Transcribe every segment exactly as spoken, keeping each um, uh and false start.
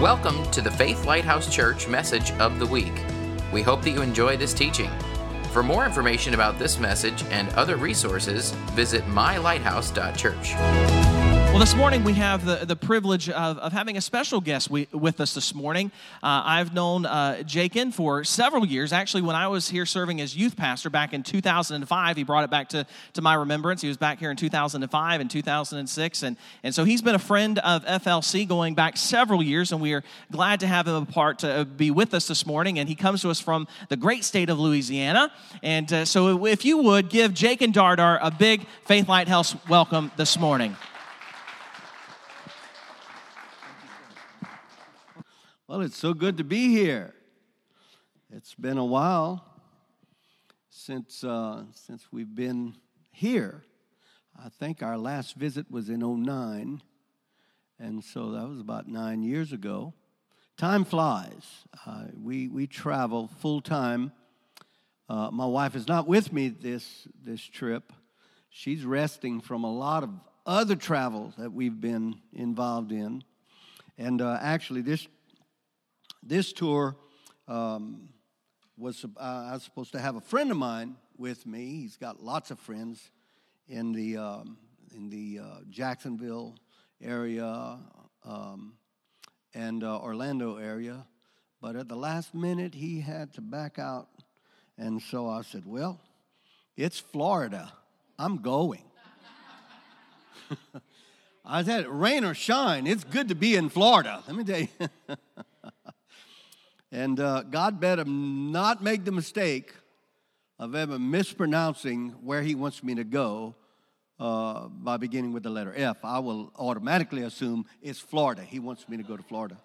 Welcome to the Faith Lighthouse Church Message of the Week. We hope that you enjoy this teaching. For more information about this message and other resources, visit my lighthouse dot church. Well, this morning we have the, the privilege of, of having a special guest we, with us this morning. Uh, I've known uh, Jakin for several years. Actually, when I was here serving as youth pastor back in two thousand five, he brought it back to, to my remembrance. He was back here in two thousand five and two thousand six, and, and so he's been a friend of F L C going back several years, and we are glad to have him a part to be with us this morning. And he comes to us from the great state of Louisiana. And uh, so if you would, give Jakin Dardar a big Faith Lighthouse welcome this morning. Well, it's so good to be here. It's been a while since uh, since we've been here. I think our last visit was in oh nine, and so that was about nine years ago. Time flies. Uh, we we travel full time. Uh, my wife is not with me this this trip. She's resting from a lot of other travel that we've been involved in, and uh, actually this. This tour um, was, uh, I was supposed to have a friend of mine with me. He's got lots of friends in the um, in the uh, Jacksonville area um, and uh, Orlando area. But at the last minute, he had to back out. And so I said, well, it's Florida. I'm going. I said, rain or shine, it's good to be in Florida. Let me tell you. And uh, God better not make the mistake of ever mispronouncing where he wants me to go uh, by beginning with the letter F. I will automatically assume it's Florida. He wants me to go to Florida.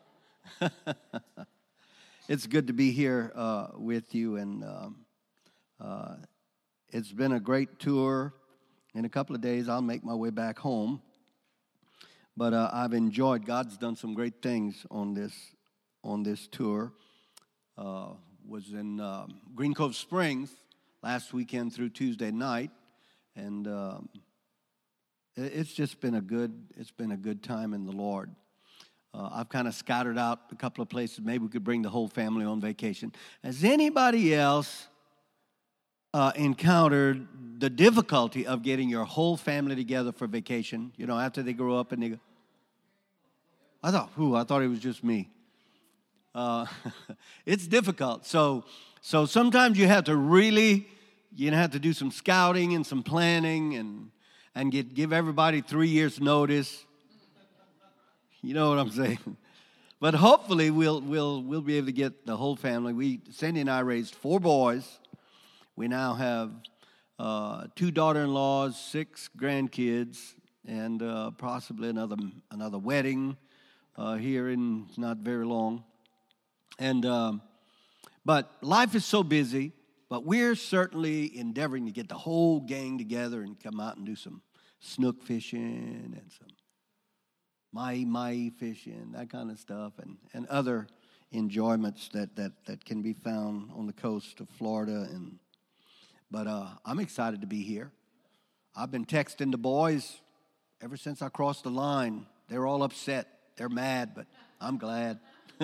It's good to be here uh, with you, and um, uh, it's been a great tour. In a couple of days, I'll make my way back home. But uh, I've enjoyed. God's done some great things on this on this tour. Uh, was in um, Green Cove Springs last weekend through Tuesday night, and um, it, it's just been a good it's been a good time in the Lord. Uh, I've kind of scattered out a couple of places. Maybe we could bring the whole family on vacation. Has anybody else uh, encountered the difficulty of getting your whole family together for vacation? You know, after they grow up and they go. I thought, whew, I thought it was just me. Uh, it's difficult. So, so sometimes you have to really, you have to do some scouting and some planning and and get give everybody three years notice. You know what I'm saying? But hopefully we'll we'll we'll be able to get the whole family. We Sandy and I raised four boys. We now have uh, two daughter-in-laws, six grandkids, and uh, possibly another another wedding uh, here in not very long. And, um, but life is so busy, but we're certainly endeavoring to get the whole gang together and come out and do some snook fishing and some mahi-mahi fishing, that kind of stuff, and, and other enjoyments that, that, that can be found on the coast of Florida. And But uh, I'm excited to be here. I've been texting the boys ever since I crossed the line. They're all upset. They're mad, but I'm glad.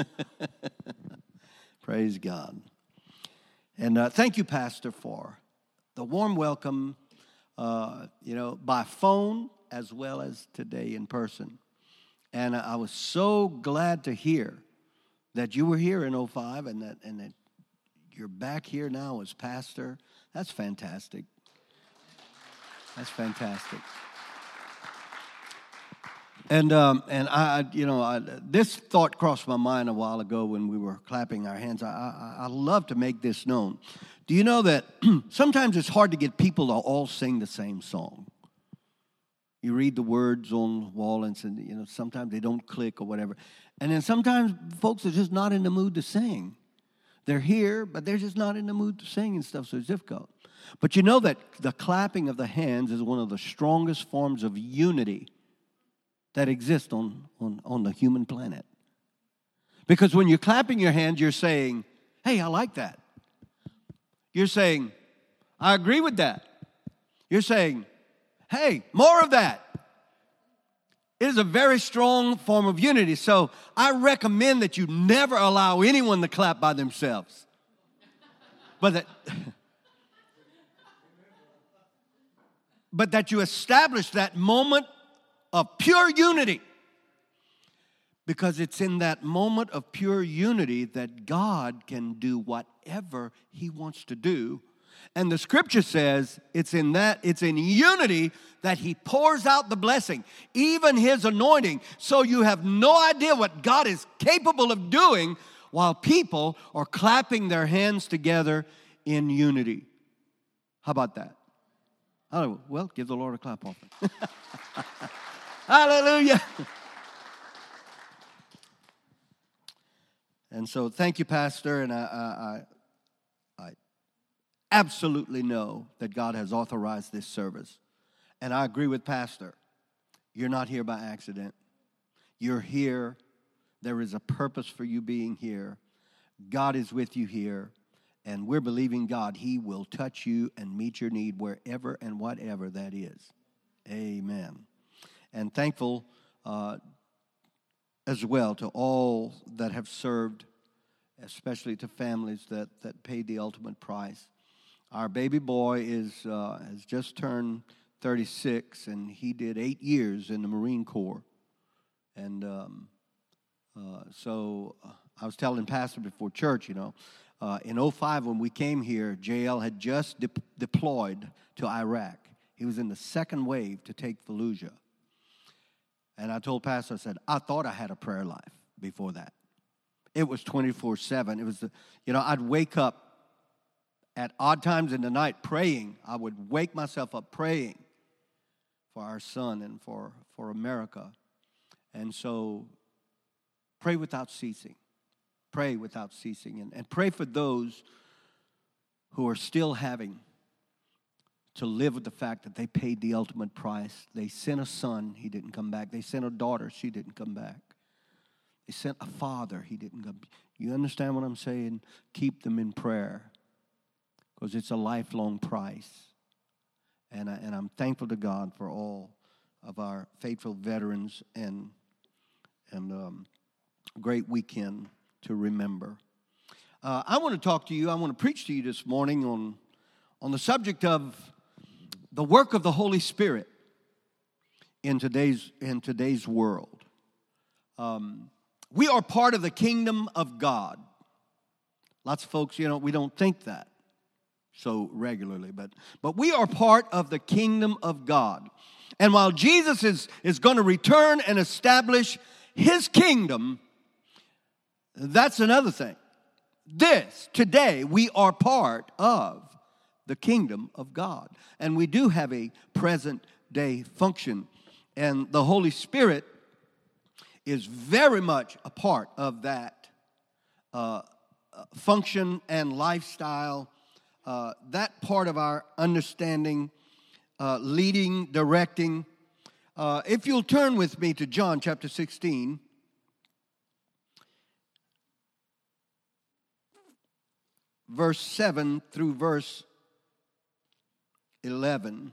Praise God. And uh, thank you, Pastor, for the warm welcome, uh, you know, by phone as well as today in person. And I was so glad to hear that you were here in oh five and that and that you're back here now as pastor. That's fantastic. That's fantastic. And um, and I, you know, I, this thought crossed my mind a while ago when we were clapping our hands. I, I, I love to make this known. Do you know that sometimes it's hard to get people to all sing the same song? You read the words on the wall and say, you know, sometimes they don't click or whatever. And then sometimes folks are just not in the mood to sing. They're here, but they're just not in the mood to sing and stuff, so it's difficult. But you know that the clapping of the hands is one of the strongest forms of unity that exist on, on, on the human planet. Because when you're clapping your hands, you're saying, hey, I like that. You're saying, I agree with that. You're saying, hey, more of that. It is a very strong form of unity. So I recommend that you never allow anyone to clap by themselves. But that, but that you establish that moment of pure unity. Because it's in that moment of pure unity that God can do whatever He wants to do. And the scripture says it's in that, it's in unity that He pours out the blessing, even His anointing. So you have no idea what God is capable of doing while people are clapping their hands together in unity. How about that? Oh, well, give the Lord a clap offering. Hallelujah. And so thank you, Pastor, and I, I, I absolutely know that God has authorized this service. And I agree with Pastor. You're not here by accident. You're here. There is a purpose for you being here. God is with you here. And we're believing God, He will touch you and meet your need wherever and whatever that is. Amen. And thankful uh, as well to all that have served, especially to families that, that paid the ultimate price. Our baby boy is uh, has just turned thirty-six, and he did eight years in the Marine Corps. And um, uh, so uh, I was telling Pastor before church, you know, uh, in oh five when we came here, J L had just de- deployed to Iraq. He was in the second wave to take Fallujah. And I told Pastor, I said, I thought I had a prayer life before that. It was twenty-four seven. It was, the, you know, I'd wake up at odd times in the night praying. I would wake myself up praying for our son and for, for America. And so pray without ceasing. Pray without ceasing. And, and pray for those who are still having to live with the fact that they paid the ultimate price. They sent a son, he didn't come back. They sent a daughter, she didn't come back. They sent a father, he didn't come. You understand what I'm saying? Keep them in prayer, because it's a lifelong price. And, I, and I'm thankful to God for all of our faithful veterans, and, and um, great weekend to remember. Uh, I want to talk to you, I want to preach to you this morning on, on the subject of the work of the Holy Spirit in today's, in today's world. Um, we are part of the kingdom of God. Lots of folks, you know, we don't think that so regularly, but, but we are part of the kingdom of God. And while Jesus is, is going to return and establish His kingdom, that's another thing. This, today, we are part of the kingdom of God. And we do have a present day function. And the Holy Spirit is very much a part of that uh, function and lifestyle, uh, that part of our understanding, uh, leading, directing. Uh, if you'll turn with me to John chapter sixteen. Verse seven through verse eleven.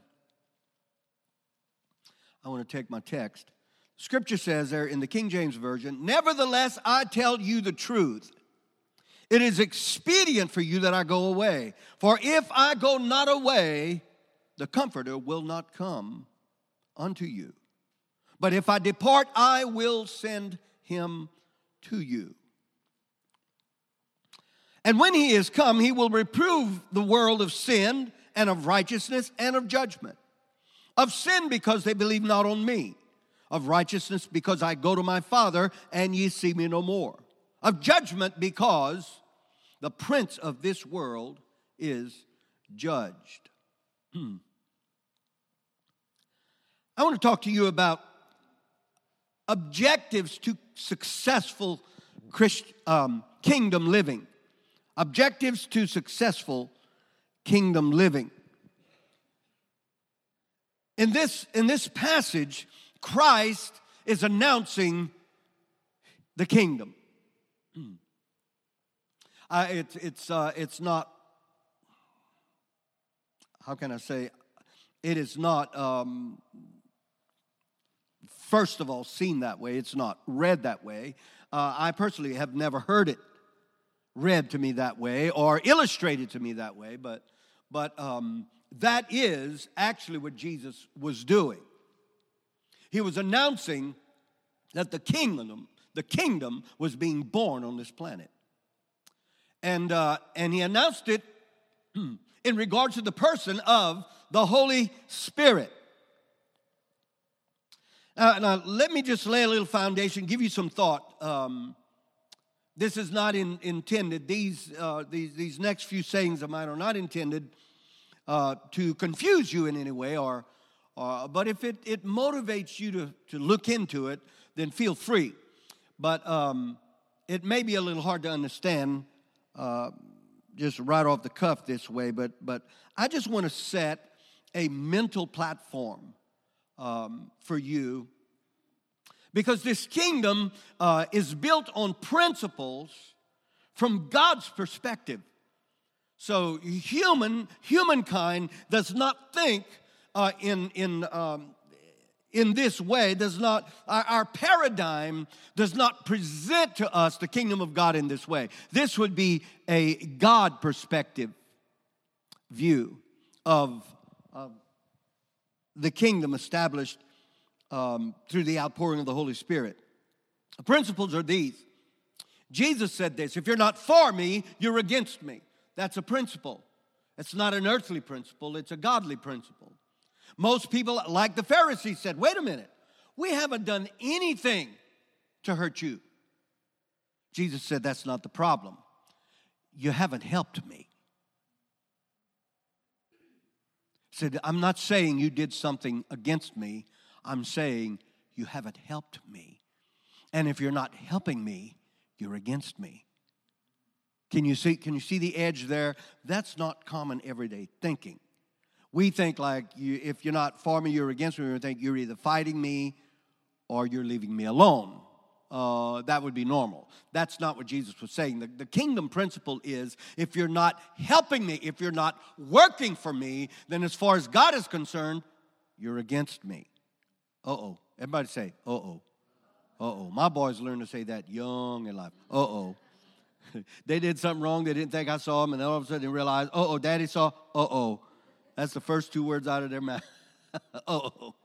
I want to take my text. Scripture says there in the King James Version, nevertheless, I tell you the truth. It is expedient for you that I go away. For if I go not away, the Comforter will not come unto you. But if I depart, I will send him to you. And when he is come, he will reprove the world of sin and of righteousness and of judgment. Of sin, because they believe not on me. Of righteousness, because I go to my Father, and ye see me no more. Of judgment, because the prince of this world is judged. Hmm. I want to talk to you about objectives to successful Christ, um, kingdom living. Objectives to successful kingdom living. In this, in this passage, Christ is announcing the kingdom. Uh, it, it's, uh, it's not, how can I say, it is not um, first of all, seen that way. It's not read that way. Uh, I personally have never heard it read to me that way or illustrated to me that way, but, but um, that is actually what Jesus was doing. He was announcing that the kingdom, the kingdom was being born on this planet. And, uh, and he announced it in regards to the person of the Holy Spirit. Uh, now, let me just lay a little foundation, give you some thought. Um, this is not in, intended, these, uh, these, these next few sayings of mine are not intended uh, to confuse you in any way, or, or but if it, it motivates you to, to look into it, then feel free. But um, it may be a little hard to understand uh, just right off the cuff this way, but, but I just want to set a mental platform Um, for you, because this kingdom uh, is built on principles from God's perspective. So human humankind does not think uh, in in um, in this way. Does not our, our paradigm does not present to us the kingdom of God in this way. This would be a God perspective view of. of the kingdom established um, through the outpouring of the Holy Spirit. The principles are these. Jesus said this, if you're not for me, you're against me. That's a principle. It's not an earthly principle, it's a godly principle. Most people, like the Pharisees, said, wait a minute, we haven't done anything to hurt you. Jesus said, that's not the problem. You haven't helped me. Said, I'm not saying you did something against me. I'm saying you haven't helped me. And if you're not helping me, you're against me. Can you see, can you see the edge there? That's not common everyday thinking. We think like, you, if you're not for me, you're against me. We think you're either fighting me or you're leaving me alone. Uh, that would be normal. That's not what Jesus was saying. The, the kingdom principle is, if you're not helping me, if you're not working for me, then as far as God is concerned, you're against me. Uh-oh. Everybody say, uh-oh. Uh-oh. My boys learned to say that young in life. Uh-oh. They did something wrong. They didn't think I saw them, and then all of a sudden they realized, uh-oh, Daddy saw, uh-oh. That's the first two words out of their mouth. Uh-oh.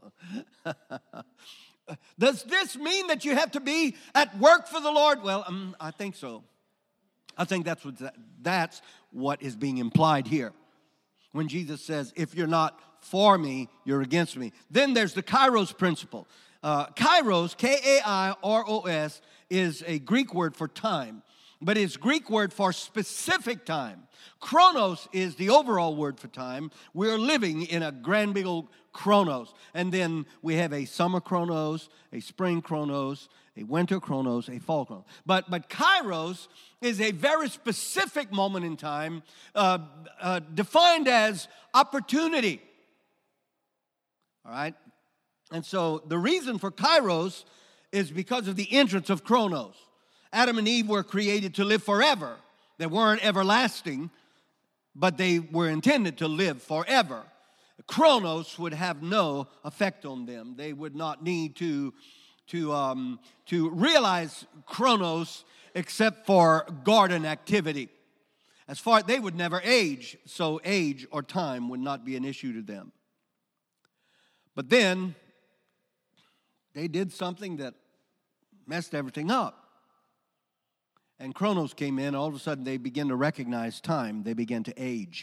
Does this mean that you have to be at work for the Lord? Well, um, I think so. I think that's what, that's what is being implied here. When Jesus says, if you're not for me, you're against me. Then there's the kairos principle. Uh, kairos, K A I R O S, is a Greek word for time. But it's Greek word for specific time. Chronos is the overall word for time. We're living in a grand big old chronos. And then we have a summer chronos, a spring chronos, a winter chronos, a fall chronos. But, but kairos is a very specific moment in time uh, uh, defined as opportunity. All right? And so the reason for kairos is because of the entrance of chronos. Adam and Eve were created to live forever. They weren't everlasting, but they were intended to live forever. Chronos would have no effect on them. They would not need to, to, um, to realize chronos except for garden activity. As far as they would never age, so age or time would not be an issue to them. But then they did something that messed everything up. And chronos came in, all of a sudden they began to recognize time. They began to age.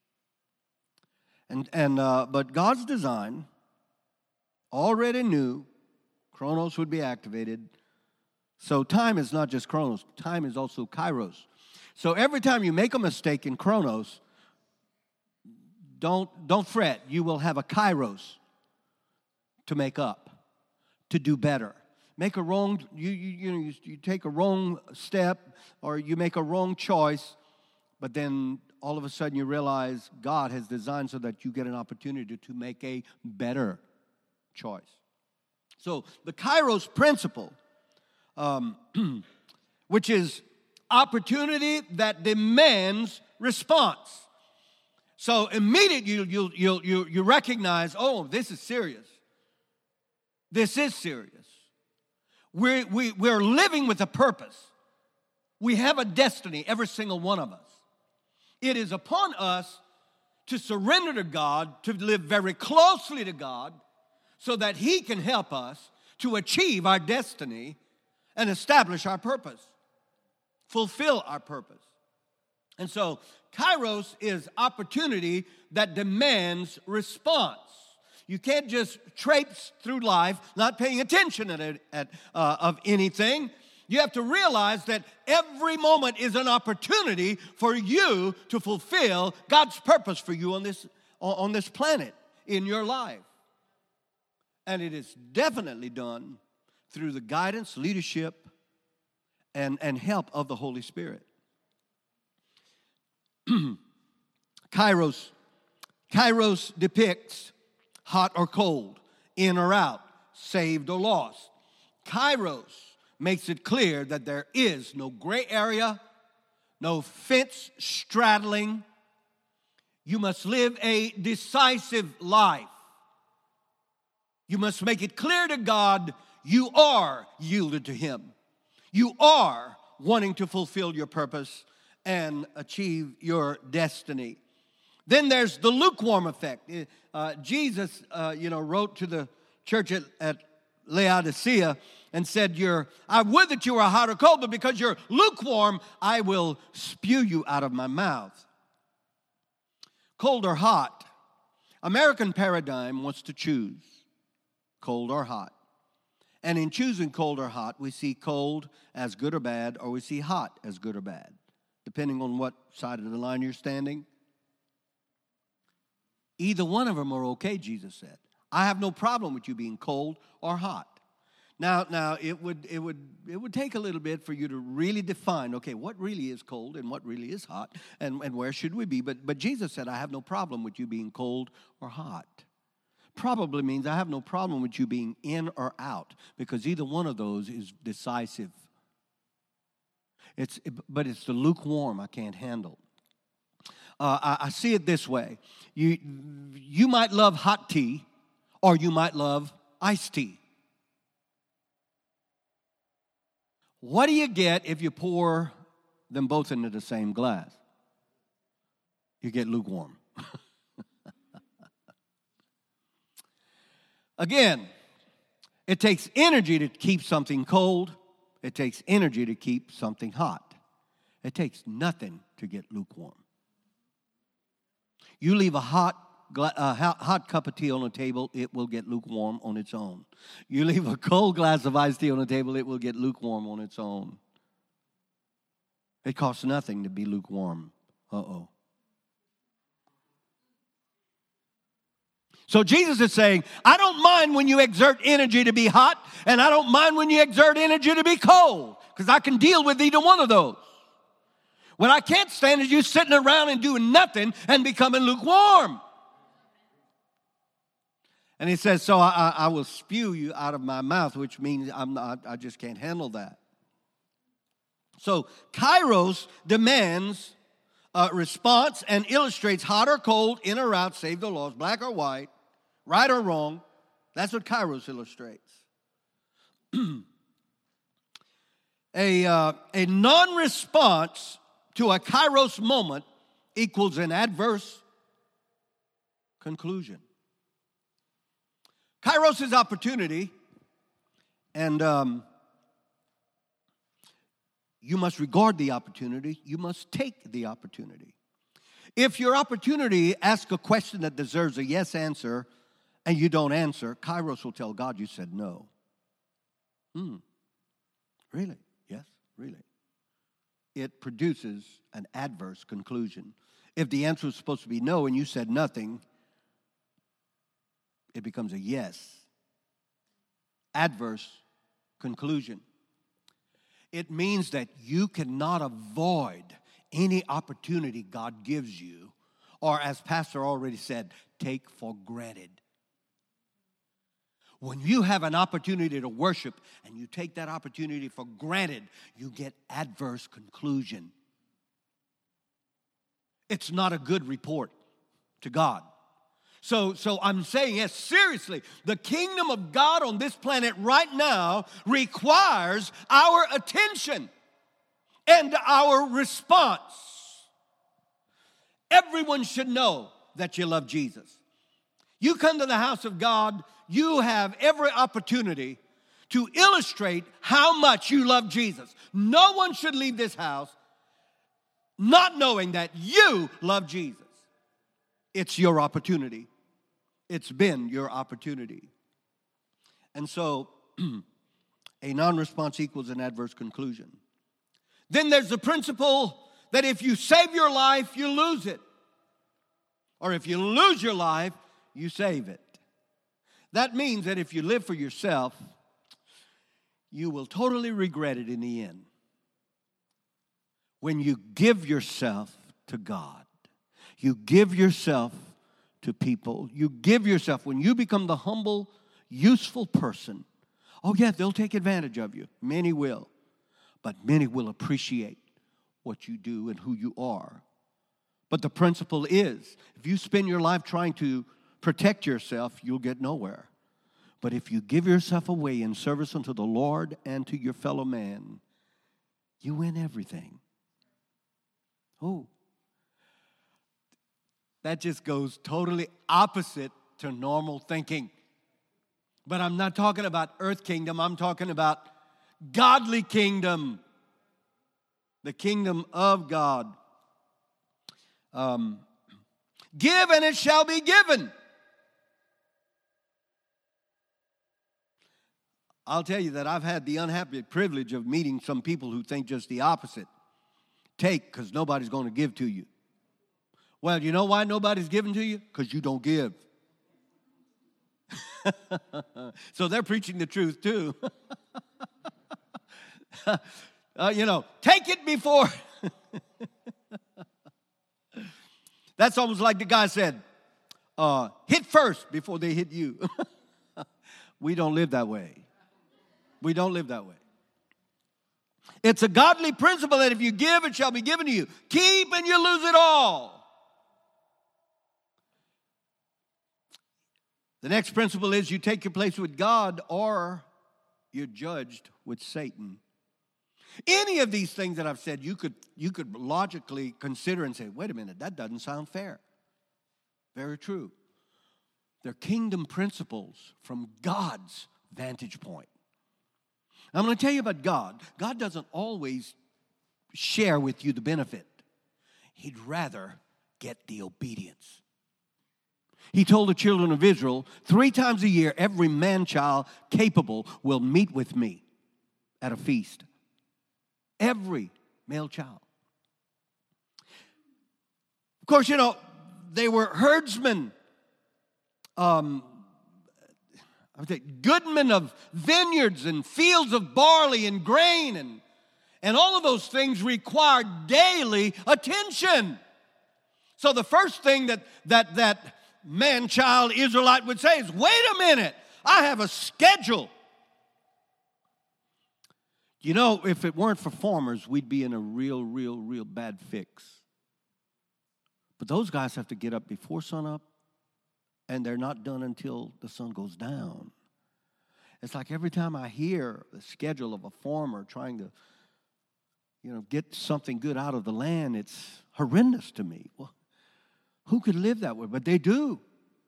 And, and uh, but God's design already knew chronos would be activated. So time is not just chronos. Time is also kairos. So every time you make a mistake in chronos, don't, don't fret. You will have a kairos to make up, to do better. Make a wrong, you, you, you know, you, you take a wrong step or you make a wrong choice, but then all of a sudden you realize God has designed so that you get an opportunity to make a better choice. So the Kairos principle, um, which is opportunity that demands response. So immediately you, you, you, you, you recognize, oh, this is serious. This is serious. We're, we, we're living with a purpose. We have a destiny, every single one of us. It is upon us to surrender to God, to live very closely to God, so that He can help us to achieve our destiny and establish our purpose, fulfill our purpose. And so, Kairos is opportunity that demands response. You can't just traipse through life not paying attention at, at, uh, of anything. You have to realize that every moment is an opportunity for you to fulfill God's purpose for you on this, on this planet, in your life. And it is definitely done through the guidance, leadership, and, and help of the Holy Spirit. Kairos. Kairos depicts hot or cold, in or out, saved or lost. Kairos makes it clear that there is no gray area, no fence straddling. You must live a decisive life. You must make it clear to God you are yielded to Him. You are wanting to fulfill your purpose and achieve your destiny. Then there's the lukewarm effect. Uh, Jesus, uh, you know, wrote to the church at, at Laodicea and said, "You're, I would that you were hot or cold, but because you're lukewarm, I will spew you out of my mouth." Cold or hot. American paradigm wants to choose cold or hot. And in choosing cold or hot, we see cold as good or bad, or we see hot as good or bad, depending on what side of the line you're standing. Either one of them are okay, Jesus said. I have no problem with you being cold or hot. Now, now it would it would it would take a little bit for you to really define, okay, what really is cold and what really is hot, and, and where should we be? But but Jesus said, I have no problem with you being cold or hot. Probably means I have no problem with you being in or out, because either one of those is decisive. It's but it's the lukewarm I can't handle. Uh, I, I see it this way. You, you might love hot tea, or you might love iced tea. What do you get if you pour them both into the same glass? You get lukewarm. Again, it takes energy to keep something cold. It takes energy to keep something hot. It takes nothing to get lukewarm. You leave a hot, uh, hot cup of tea on the table, it will get lukewarm on its own. You leave a cold glass of iced tea on the table, it will get lukewarm on its own. It costs nothing to be lukewarm. Uh-oh. So Jesus is saying, I don't mind when you exert energy to be hot, and I don't mind when you exert energy to be cold, because I can deal with either one of those. What I can't stand is you sitting around and doing nothing and becoming lukewarm. And he says, so I, I will spew you out of my mouth, which means I'm not, I just can't handle that. So Kairos demands a response and illustrates hot or cold, in or out, save the laws, black or white, right or wrong. That's what Kairos illustrates. a, uh, a non-response to a Kairos moment equals an adverse conclusion. Kairos is opportunity, and um, you must regard the opportunity. You must take the opportunity. If your opportunity asks a question that deserves a yes answer and you don't answer, Kairos will tell God you said no. Hmm. Really? Yes, really. It produces an adverse conclusion. If the answer was supposed to be no and you said nothing, it becomes a yes. Adverse conclusion. It means that you cannot avoid any opportunity God gives you, or as Pastor already said, take for granted. When you have an opportunity to worship and you take that opportunity for granted, you get adverse conclusion. It's not a good report to God. So, so I'm saying, yes, seriously, the kingdom of God on this planet right now requires our attention and our response. Everyone should know that you love Jesus. You come to the house of God, you have every opportunity to illustrate how much you love Jesus. No one should leave this house not knowing that you love Jesus. It's your opportunity. It's been your opportunity. And so, a non-response equals an adverse conclusion. Then there's the principle that if you save your life, you lose it. Or if you lose your life, you save it. That means that if you live for yourself, you will totally regret it in the end. When you give yourself to God, you give yourself to people, you give yourself, when you become the humble, useful person, oh yeah, they'll take advantage of you. Many will. But many will appreciate what you do and who you are. But the principle is, if you spend your life trying to protect yourself, you'll get nowhere. But if you give yourself away in service unto the Lord and to your fellow man, you win everything. Oh, that just goes totally opposite to normal thinking. But I'm not talking about earth kingdom. I'm talking about godly kingdom. The kingdom of God. Um, give and it shall be given. I'll tell you that I've had the unhappy privilege of meeting some people who think just the opposite. Take, because nobody's going to give to you. Well, you know why nobody's giving to you? Because you don't give. So they're preaching the truth too. uh, you know, take it before. That's almost like the guy said, uh, hit first before they hit you. We don't live that way. We don't live that way. It's a godly principle that if you give, it shall be given to you. Keep and you lose it all. The next principle is you take your place with God or you're judged with Satan. Any of these things that I've said, you could, you could logically consider and say, wait a minute, that doesn't sound fair. Very true. They're kingdom principles from God's vantage point. I'm going to tell you about God. God doesn't always share with you the benefit. He'd rather get the obedience. He told the children of Israel, three times a year, every man-child capable will meet with me at a feast. Every male child. Of course, you know, they were herdsmen, um, I would say goodmen of vineyards and fields of barley and grain, and, and all of those things required daily attention. So the first thing that that that man-child Israelite would say is, wait a minute, I have a schedule. You know, if it weren't for farmers, we'd be in a real, real, real bad fix. But those guys have to get up before sunup, and they're not done until the sun goes down. It's like every time I hear the schedule of a farmer trying to, you know, get something good out of the land, it's horrendous to me. Well, who could live that way? But they do.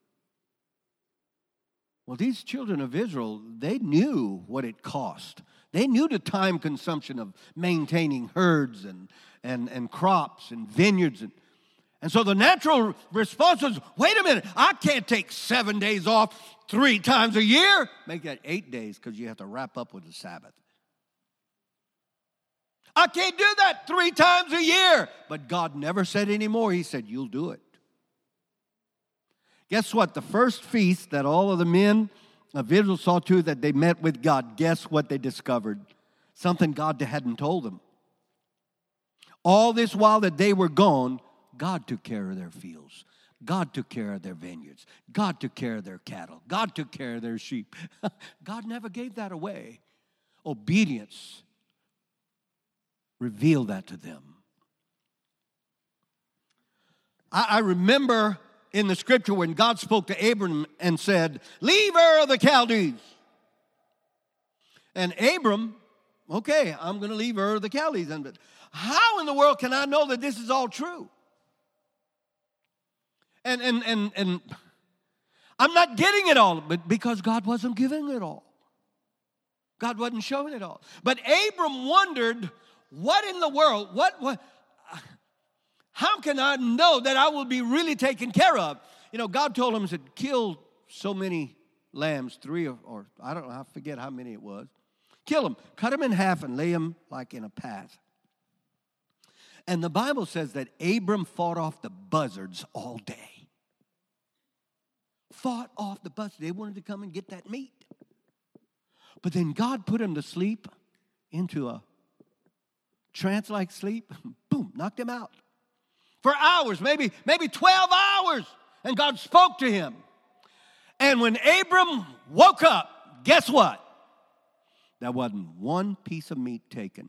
Well, these children of Israel, they knew what it cost. They knew the time consumption of maintaining herds and, and, and crops and vineyards. And, and so the natural response was, wait a minute, I can't take seven days off three times a year. Make that eight days because you have to wrap up with the Sabbath. I can't do that three times a year. But God never said any more. He said, you'll do it. Guess what? The first feast that all of the men of Israel saw to that they met with God, guess what they discovered? Something God hadn't told them. All this while that they were gone, God took care of their fields. God took care of their vineyards. God took care of their cattle. God took care of their sheep. God never gave that away. Obedience revealed that to them. I, I remember in the scripture when God spoke to Abram and said, leave Ur of the Chaldees. And Abram, okay, I'm going to leave Ur of the Chaldees. And how in the world can I know that this is all true? And, and, and, and I'm not getting it all, but because God wasn't giving it all. God wasn't showing it all. But Abram wondered, what in the world, what, what, how can I know that I will be really taken care of? You know, God told him, he said, kill so many lambs, three or, or I don't know, I forget how many it was. Kill them, cut them in half and lay them like in a path. And the Bible says that Abram fought off the buzzards all day. Fought off the buzzards. They wanted to come and get that meat. But then God put him to sleep into a trance-like sleep. Boom, knocked him out. For hours, maybe, maybe twelve hours. And God spoke to him. And when Abram woke up, guess what? There wasn't one piece of meat taken.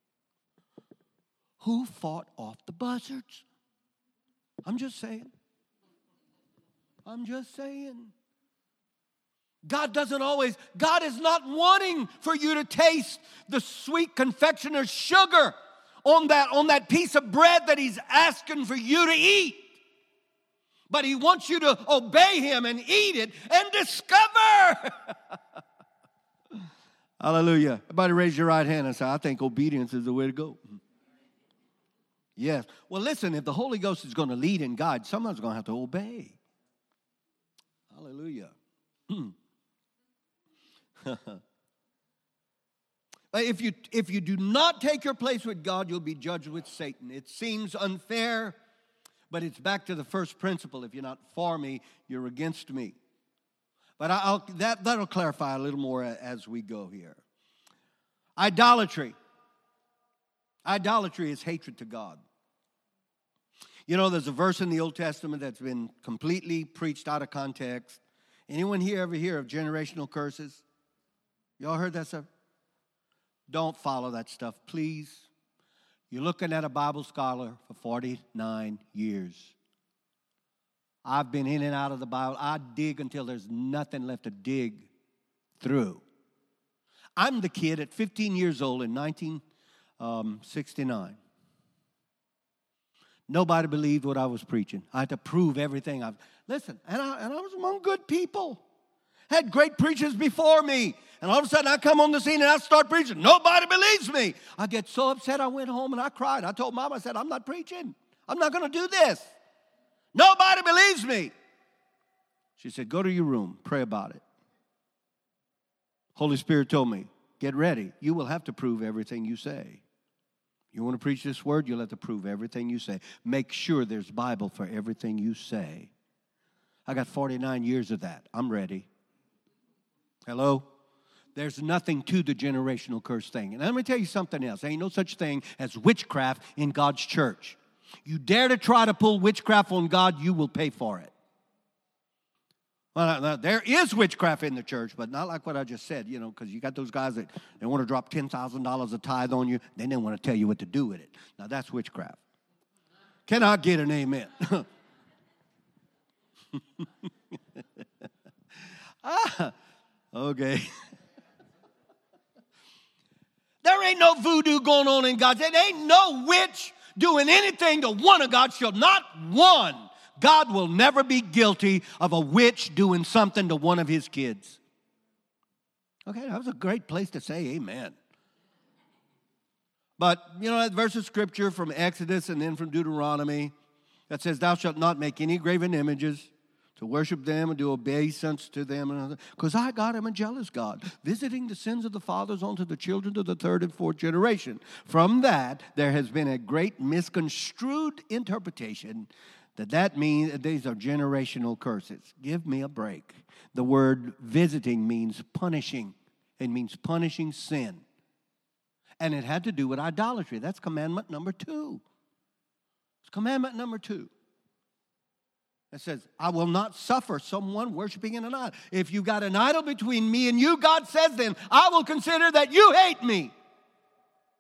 Who fought off the buzzards? I'm just saying. I'm just saying. God doesn't always, God is not wanting for you to taste the sweet confectioner's sugar on that, on that piece of bread that he's asking for you to eat. But he wants you to obey him and eat it and discover. Hallelujah. Everybody raise your right hand and say, I think obedience is the way to go. Yes. Well, listen, if the Holy Ghost is going to lead and guide, someone's going to have to obey. Hallelujah. If you, if you do not take your place with God, you'll be judged with Satan. It seems unfair, but it's back to the first principle. If you're not for me, you're against me. But I'll, that, that'll clarify a little more as we go here. Idolatry. Idolatry is hatred to God. You know, there's a verse in the Old Testament that's been completely preached out of context. Anyone here ever hear of generational curses? Y'all heard that stuff? Don't follow that stuff, please. You're looking at a Bible scholar for forty-nine years. I've been in and out of the Bible. I dig until there's nothing left to dig through. I'm the kid at fifteen years old in nineteen sixty-nine. Nobody believed what I was preaching. I had to prove everything. I've Listen, and I, and I was among good people. Had great preachers before me. And all of a sudden I come on the scene and I start preaching. Nobody believes me. I get so upset I went home and I cried. I told Mom, I said, I'm not preaching. I'm not going to do this. Nobody believes me. She said, go to your room. Pray about it. Holy Spirit told me, get ready. You will have to prove everything you say. You want to preach this word, you'll have to prove everything you say. Make sure there's Bible for everything you say. I got forty-nine years of that. I'm ready. Hello? There's nothing to the generational curse thing. And let me tell you something else. There ain't no such thing as witchcraft in God's church. You dare to try to pull witchcraft on God, you will pay for it. Well, now, there is witchcraft in the church, but not like what I just said, you know, because you got those guys that they want to drop ten thousand dollars a tithe on you. Then they want to tell you what to do with it. Now, that's witchcraft. Can I get an amen? ah, okay. There ain't no voodoo going on in God. There ain't no witch doing anything to one of God shall not one. God will never be guilty of a witch doing something to one of his kids. Okay, that was a great place to say amen. But, you know, that verse of scripture from Exodus and then from Deuteronomy that says, thou shalt not make any graven images to worship them and do obeisance to them. Because I, God, am a jealous God, visiting the sins of the fathers onto the children to the third and fourth generation. From that, there has been a great misconstrued interpretation that that means that these are generational curses. Give me a break. The word visiting means punishing. It means punishing sin. And it had to do with idolatry. That's commandment number two. It's commandment number two. It says, I will not suffer someone worshiping in an idol. If you got an idol between me and you, God says then, I will consider that you hate me.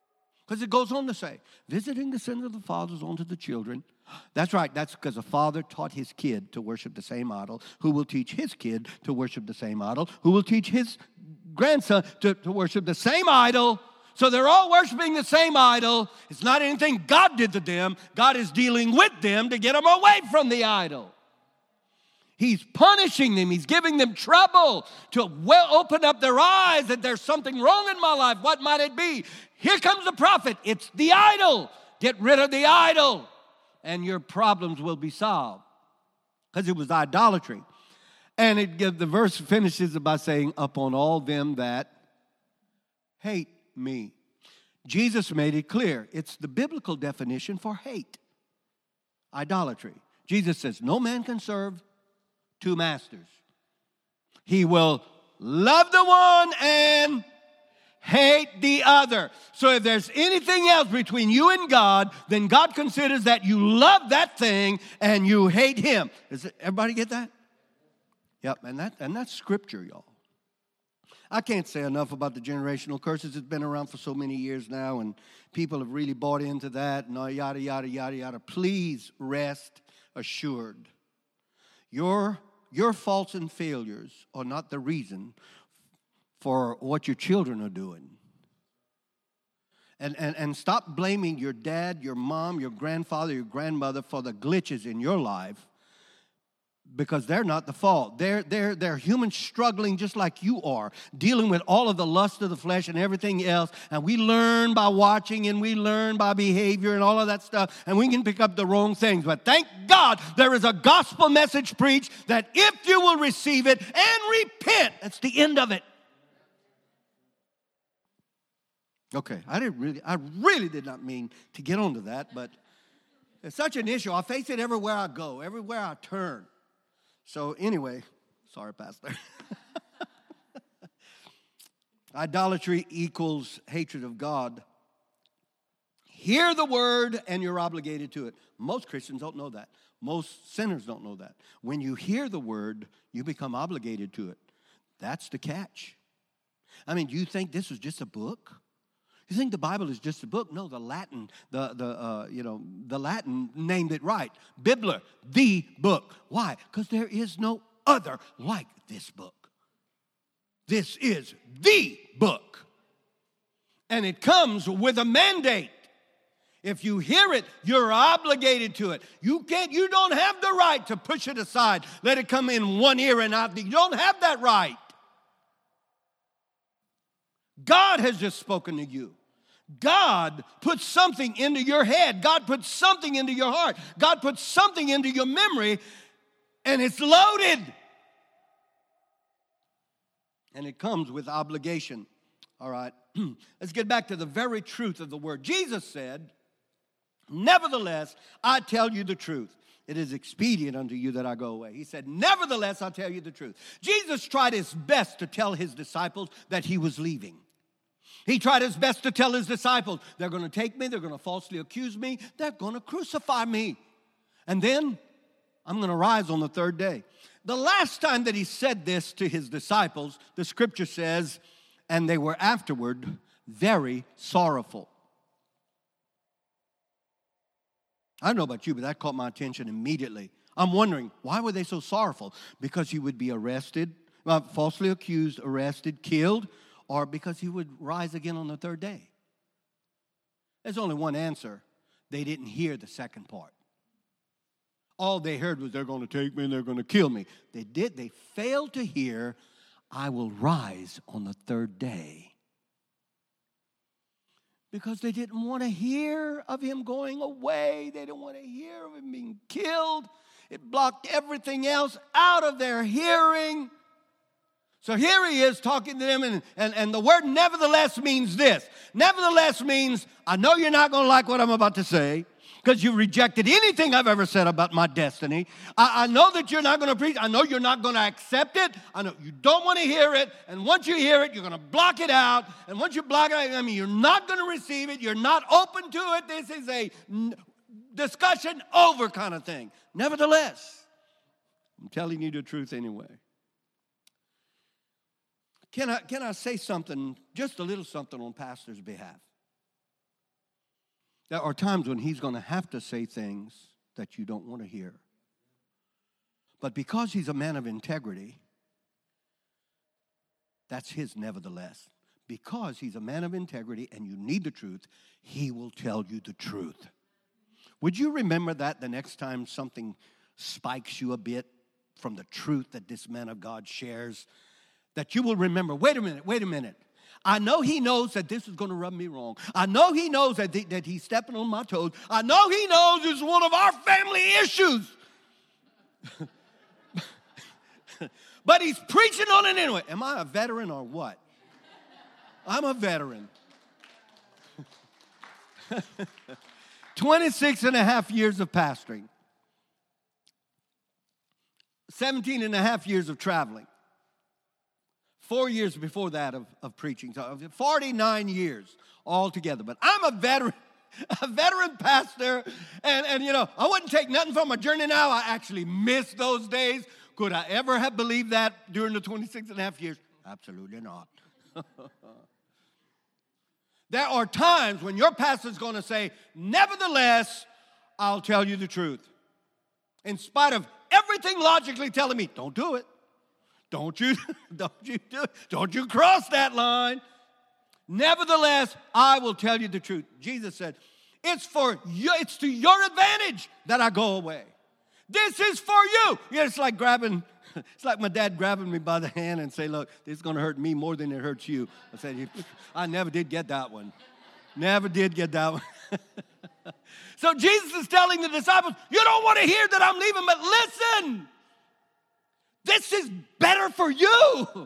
Because it goes on to say, visiting the sins of the fathers onto the children. That's right. That's because a father taught his kid to worship the same idol, who will teach his kid to worship the same idol, who will teach his grandson to, to worship the same idol. So they're all worshiping the same idol. It's not anything God did to them. God is dealing with them to get them away from the idol. He's punishing them. He's giving them trouble to well open up their eyes that there's something wrong in my life. What might it be? Here comes the prophet. It's the idol. Get rid of the idol, and your problems will be solved. Because it was idolatry. And it the verse finishes by saying, upon all them that hate me. Jesus made it clear. It's the biblical definition for hate. Idolatry. Jesus says, no man can serve two masters. He will love the one and hate the other. So if there's anything else between you and God, then God considers that you love that thing and you hate him. Does it, everybody get that? Yep, and that and that's scripture, y'all. I can't say enough about the generational curses. It's been around for so many years now, and people have really bought into that, and yada, yada, yada, yada. Please rest assured. Your, your faults and failures are not the reason for what your children are doing. And, and, and stop blaming your dad, your mom, your grandfather, your grandmother for the glitches in your life, because they're not the fault. They're, they're, they're humans struggling just like you are, dealing with all of the lust of the flesh and everything else. And we learn by watching, and we learn by behavior and all of that stuff, and we can pick up the wrong things. But thank God there is a gospel message preached that if you will receive it and repent, that's the end of it. Okay, I didn't really, I really did not mean to get onto that, but it's such an issue. I face it everywhere I go, everywhere I turn. So anyway, sorry, Pastor. Idolatry equals hatred of God. Hear the word and you're obligated to it. Most Christians don't know that. Most sinners don't know that. When you hear the word, you become obligated to it. That's the catch. I mean, do you think this was just a book? You think the Bible is just a book? No, the Latin, the the uh, you know, the Latin named it right. Biblia, the book. Why? Because there is no other like this book. This is the book. And it comes with a mandate. If you hear it, you're obligated to it. You can't, you don't have the right to push it aside. Let it come in one ear and out the other. You don't have that right. God has just spoken to you. God put something into your head. God put something into your heart. God put something into your memory, and it's loaded. And it comes with obligation. All right, let's get back to the very truth of the word. Jesus said, nevertheless, I tell you the truth. It is expedient unto you that I go away. He said, nevertheless, I tell you the truth. Jesus tried his best to tell his disciples that he was leaving. He tried his best to tell his disciples, they're going to take me, they're going to falsely accuse me, they're going to crucify me. And then I'm going to rise on the third day. The last time that he said this to his disciples, the scripture says, and they were afterward very sorrowful. I don't know about you, but that caught my attention immediately. I'm wondering, why were they so sorrowful? Because he would be arrested, well, falsely accused, arrested, killed, or because he would rise again on the third day? There's only one answer. They didn't hear the second part. All they heard was, they're going to take me and they're going to kill me. They did. They failed to hear, I will rise on the third day. Because they didn't want to hear of him going away. They didn't want to hear of him being killed. It blocked everything else out of their hearing. So here he is talking to them, and, and, and the word nevertheless means this. Nevertheless means, I know you're not going to like what I'm about to say, because you rejected anything I've ever said about my destiny. I, I know that you're not going to preach. I know you're not going to accept it. I know you don't want to hear it. And once you hear it, you're going to block it out. And once you block it out, I mean, you're not going to receive it. You're not open to it. This is a n- discussion over kind of thing. Nevertheless, I'm telling you the truth anyway. Can I, can I say something, just a little something on pastor's behalf? There are times when he's going to have to say things that you don't want to hear. But because he's a man of integrity, that's his nevertheless. Because he's a man of integrity and you need the truth, he will tell you the truth. Would you remember that the next time something spikes you a bit from the truth that this man of God shares? That you will remember, wait a minute, wait a minute. I know he knows that this is going to rub me wrong. I know he knows that, the, that he's stepping on my toes. I know he knows it's one of our family issues. But he's preaching on it anyway. Am I a veteran or what? I'm a veteran. twenty-six and a half years of pastoring. seventeen and a half years of traveling. Four years before that of, of preaching. So forty-nine years altogether. But I'm a veteran, a veteran pastor. And, and, you know, I wouldn't take nothing from my journey now. I actually miss those days. Could I ever have believed that during the twenty-six and a half years? Absolutely not. There are times when your pastor's going to say, nevertheless, I'll tell you the truth. In spite of everything logically telling me, don't do it. Don't you, don't you do it. Don't you cross that line. Nevertheless, I will tell you the truth. Jesus said, it's for you, it's to your advantage that I go away. This is for you. Yeah, it's like grabbing, it's like my dad grabbing me by the hand and say, look, this is going to hurt me more than it hurts you. I said, I never did get that one. Never did get that one. So Jesus is telling the disciples, you don't want to hear that I'm leaving, but listen. This is better for you.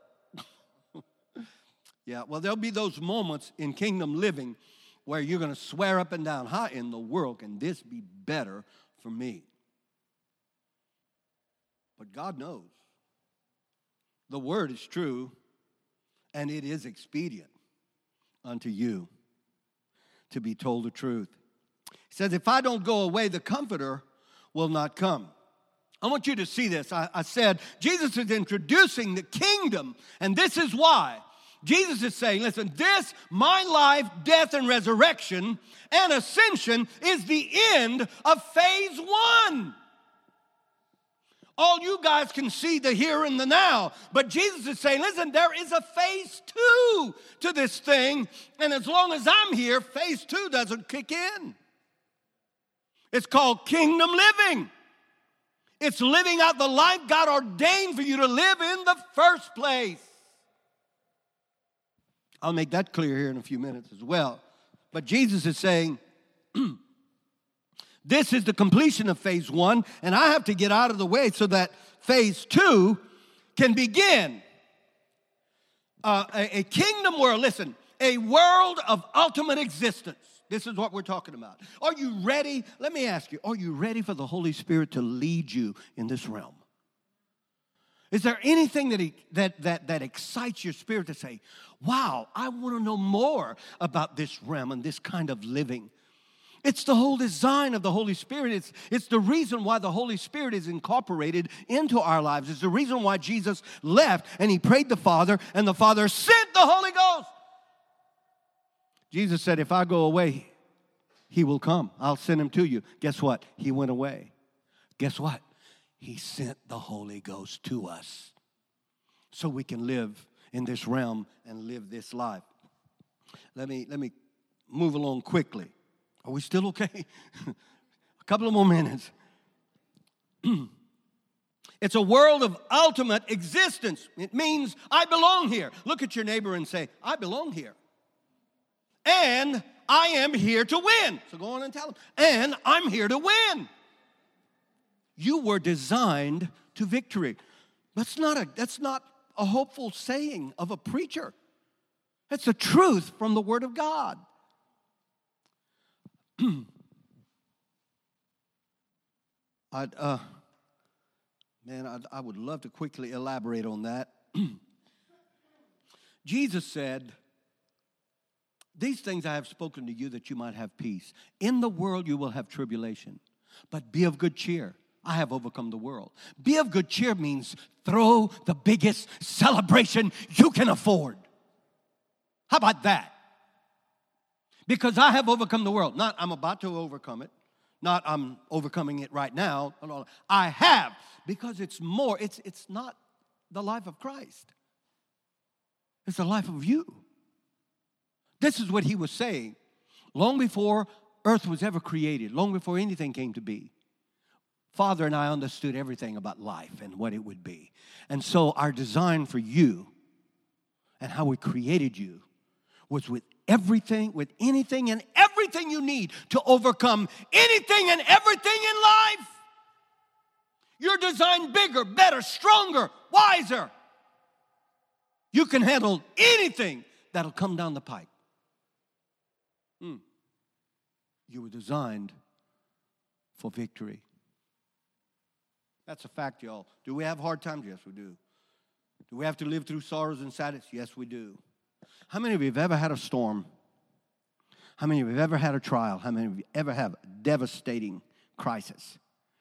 Yeah, well, there'll be those moments in kingdom living where you're going to swear up and down, how in the world can this be better for me? But God knows. The word is true, and it is expedient unto you to be told the truth. He says, if I don't go away, the Comforter will not come. I want you to see this. I, I said, Jesus is introducing the kingdom, and this is why. Jesus is saying, listen, this, my life, death, and resurrection, and ascension is the end of phase one. All you guys can see the here and the now. But Jesus is saying, listen, there is a phase two to this thing. And as long as I'm here, phase two doesn't kick in. It's called kingdom living. It's living out the life God ordained for you to live in the first place. I'll make that clear here in a few minutes as well. But Jesus is saying, this is the completion of phase one, and I have to get out of the way so that phase two can begin. Uh, a, a kingdom world, listen, a world of ultimate existence. This is what we're talking about. Are you ready? Let me ask you, are you ready for the Holy Spirit to lead you in this realm? Is there anything that, he, that, that, that excites your spirit to say, wow, I want to know more about this realm and this kind of living? It's the whole design of the Holy Spirit. It's, it's the reason why the Holy Spirit is incorporated into our lives. It's the reason why Jesus left and he prayed the Father, and the Father sent the Holy Ghost. Jesus said, if I go away, he will come. I'll send him to you. Guess what? He went away. Guess what? He sent the Holy Ghost to us so we can live in this realm and live this life. Let me, let me move along quickly. Are we still okay? A couple of more minutes. It's a world of ultimate existence. It means I belong here. Look at your neighbor and say, I belong here. And I am here to win. So go on and tell them. And I'm here to win. You were designed to victory. That's not a, that's not a hopeful saying of a preacher. That's the truth from the Word of God. I'd, uh, man, I'd, I would love to quickly elaborate on that. Jesus said, these things I have spoken to you that you might have peace. In the world you will have tribulation, but be of good cheer. I have overcome the world. Be of good cheer means throw the biggest celebration you can afford. How about that? Because I have overcome the world. Not I'm about to overcome it. Not I'm overcoming it right now. No, no, I have. Because it's more. It's, it's not the life of Christ. It's the life of you. This is what he was saying. Long before earth was ever created, long before anything came to be, Father and I understood everything about life and what it would be. And so our design for you and how we created you was with everything, with anything and everything you need to overcome anything and everything in life. You're designed bigger, better, stronger, wiser. You can handle anything that'll come down the pipe. Hmm. You were designed for victory. That's a fact, y'all. Do we have hard times? Yes, we do. Do we have to live through sorrows and sadness? Yes, we do. How many of you have ever had a storm? How many of you have ever had a trial? How many of you ever have a devastating crisis?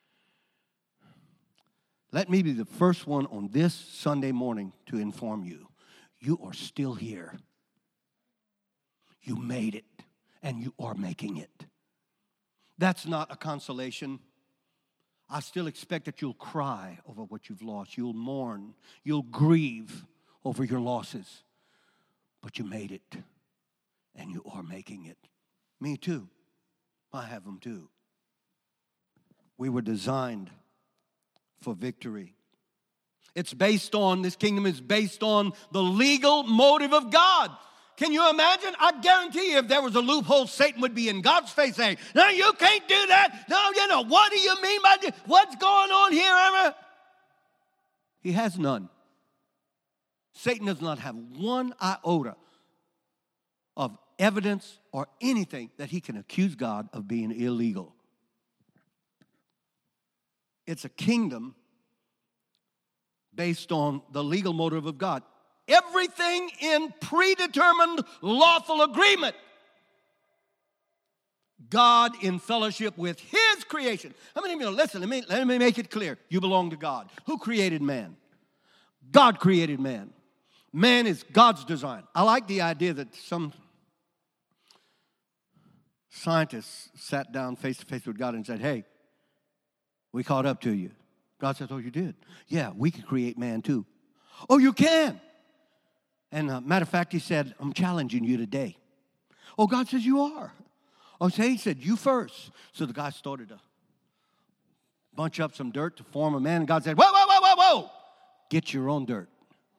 Let me be the first one on this Sunday morning to inform you. You are still here. You made it, and you are making it. That's not a consolation. I still expect that you'll cry over what you've lost. You'll mourn. You'll grieve over your losses. But you made it, and you are making it. Me too. I have them too. We were designed for victory. It's based on, this kingdom is based on the legal motive of God. Can you imagine? I guarantee you if there was a loophole, Satan would be in God's face saying, no, you can't do that. No, you know, what do you mean by this? What's going on here, Emma? He has none. Satan does not have one iota of evidence or anything that he can accuse God of being illegal. It's a kingdom based on the legal motive of God. Everything in predetermined lawful agreement. God in fellowship with his creation. How many of you know, listen, let me, let me make it clear. You belong to God. Who created man? God created man. Man is God's design. I like the idea that some scientists sat down face to face with God and said, hey, we caught up to you. God said, oh, you did? Yeah, we can create man too. Oh, you can? And uh, matter of fact, he said, I'm challenging you today. Oh, God says you are. Oh, so he said, you first. So the guy started to bunch up some dirt to form a man. And God said, whoa, whoa, whoa, whoa, whoa. Get your own dirt.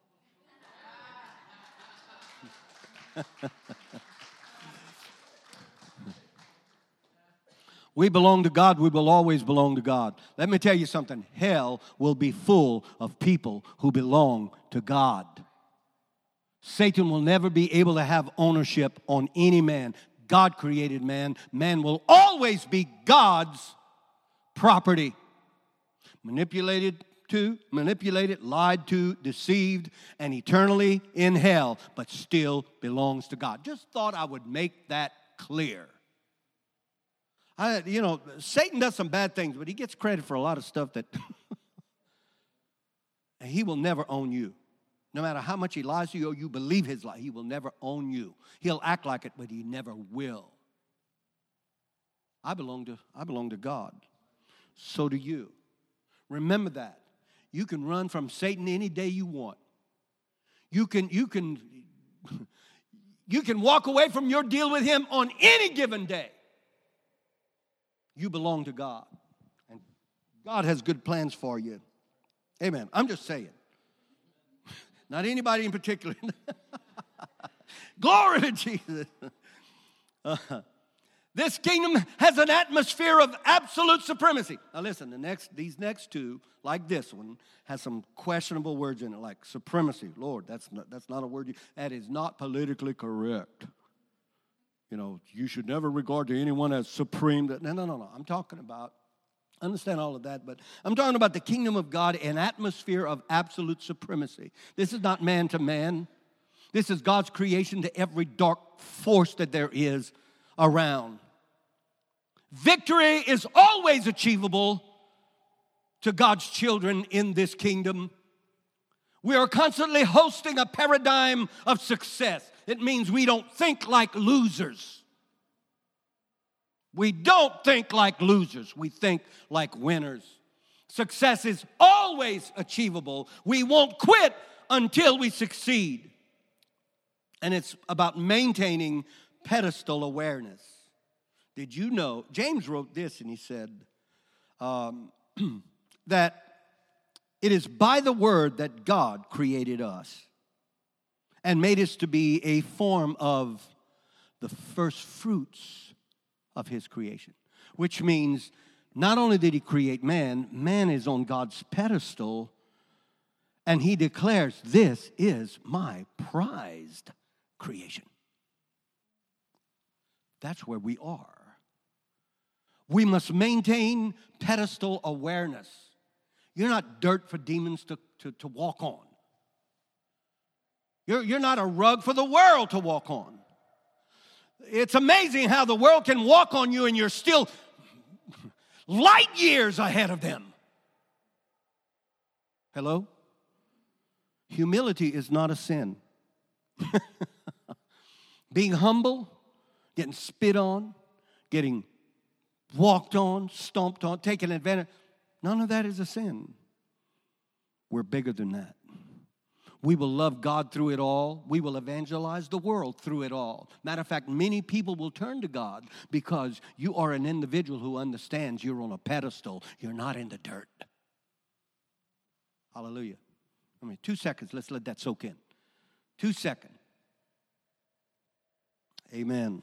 We belong to God. We will always belong to God. Let me tell you something. Hell will be full of people who belong to God. Satan will never be able to have ownership on any man. God created man. Man will always be God's property. Manipulated to, manipulated, lied to, deceived, and eternally in hell, but still belongs to God. Just thought I would make that clear. I, you know, Satan does some bad things, but he gets credit for a lot of stuff that and he will never own you. No matter how much he lies to you or you believe his lie, he will never own you. He'll act like it, but he never will. I belong to, I belong to God. So do you. Remember that. You can run from Satan any day you want. You can, you can, you can walk away from your deal with him on any given day. You belong to God. And God has good plans for you. Amen. I'm just saying. Not anybody in particular. Glory to Jesus. Uh, this kingdom has an atmosphere of absolute supremacy. Now listen, the next, these next two, like this one, has some questionable words in it, like supremacy. Lord, that's not, that's not a word. You, that is not politically correct. You know, you should never regard to anyone as supreme. No, no, no, no. I'm talking about, I understand all of that, but I'm talking about the kingdom of God, an atmosphere of absolute supremacy. This is not man to man. This is God's creation to every dark force that there is around. Victory is always achievable to God's children in this kingdom. We are constantly hosting a paradigm of success. It means we don't think like losers. We don't think like losers. We think like winners. Success is always achievable. We won't quit until we succeed. And it's about maintaining pedestal awareness. Did you know, James wrote this and he said um, that it is by the word that God created us and made us to be a form of the first fruits of his creation, which means not only did he create man, man is on God's pedestal, and he declares, this is my prized creation. That's where we are. We must maintain pedestal awareness. You're not dirt for demons to, to, to walk on. You're, you're not a rug for the world to walk on. It's amazing how the world can walk on you and you're still light years ahead of them. Hello? Humility is not a sin. Being humble, getting spit on, getting walked on, stomped on, taken advantage, none of that is a sin. We're bigger than that. We will love God through it all. We will evangelize the world through it all. Matter of fact, many people will turn to God because you are an individual who understands you're on a pedestal. You're not in the dirt. Hallelujah. I mean, two seconds. Let's let that soak in. Two seconds. Amen.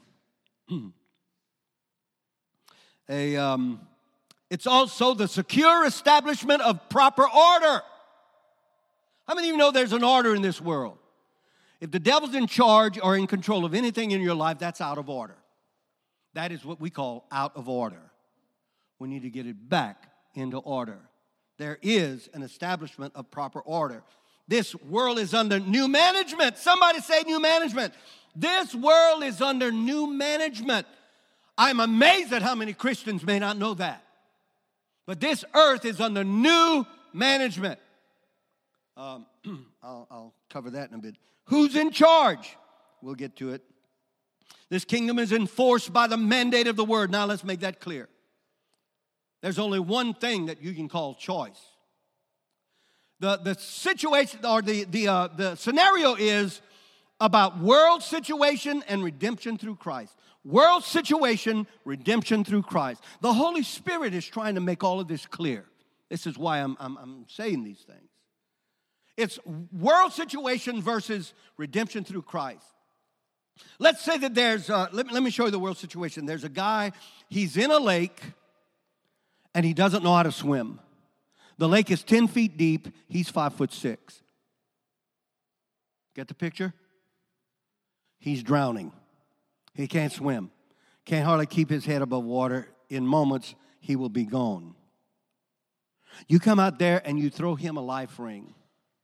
A, um, it's also the secure establishment of proper order. How many of you know there's an order in this world? If the devil's in charge or in control of anything in your life, that's out of order. That is what we call out of order. We need to get it back into order. There is an establishment of proper order. This world is under new management. Somebody say new management. This world is under new management. I'm amazed at how many Christians may not know that. But this earth is under new management. Um, I'll, I'll cover that in a bit. Who's in charge? We'll get to it. This kingdom is enforced by the mandate of the word. Now let's make that clear. There's only one thing that you can call choice. The, the situation or the, the, uh, the scenario is about world situation and redemption through Christ. World situation, redemption through Christ. The Holy Spirit is trying to make all of this clear. This is why I'm, I'm, I'm saying these things. It's world situation versus redemption through Christ. Let's say that there's, uh, let, me, let me show you the world situation. There's a guy, he's in a lake, and he doesn't know how to swim. The lake is ten feet deep, he's five foot six. Get the picture? He's drowning. He can't swim. Can't hardly keep his head above water. In moments, he will be gone. You come out there and you throw him a life ring.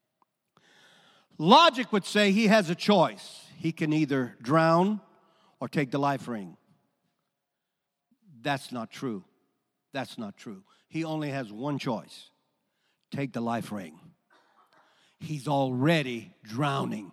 Logic would say he has a choice. He can either drown or take the life ring. That's not true. That's not true. He only has one choice. Take the life ring. He's already drowning.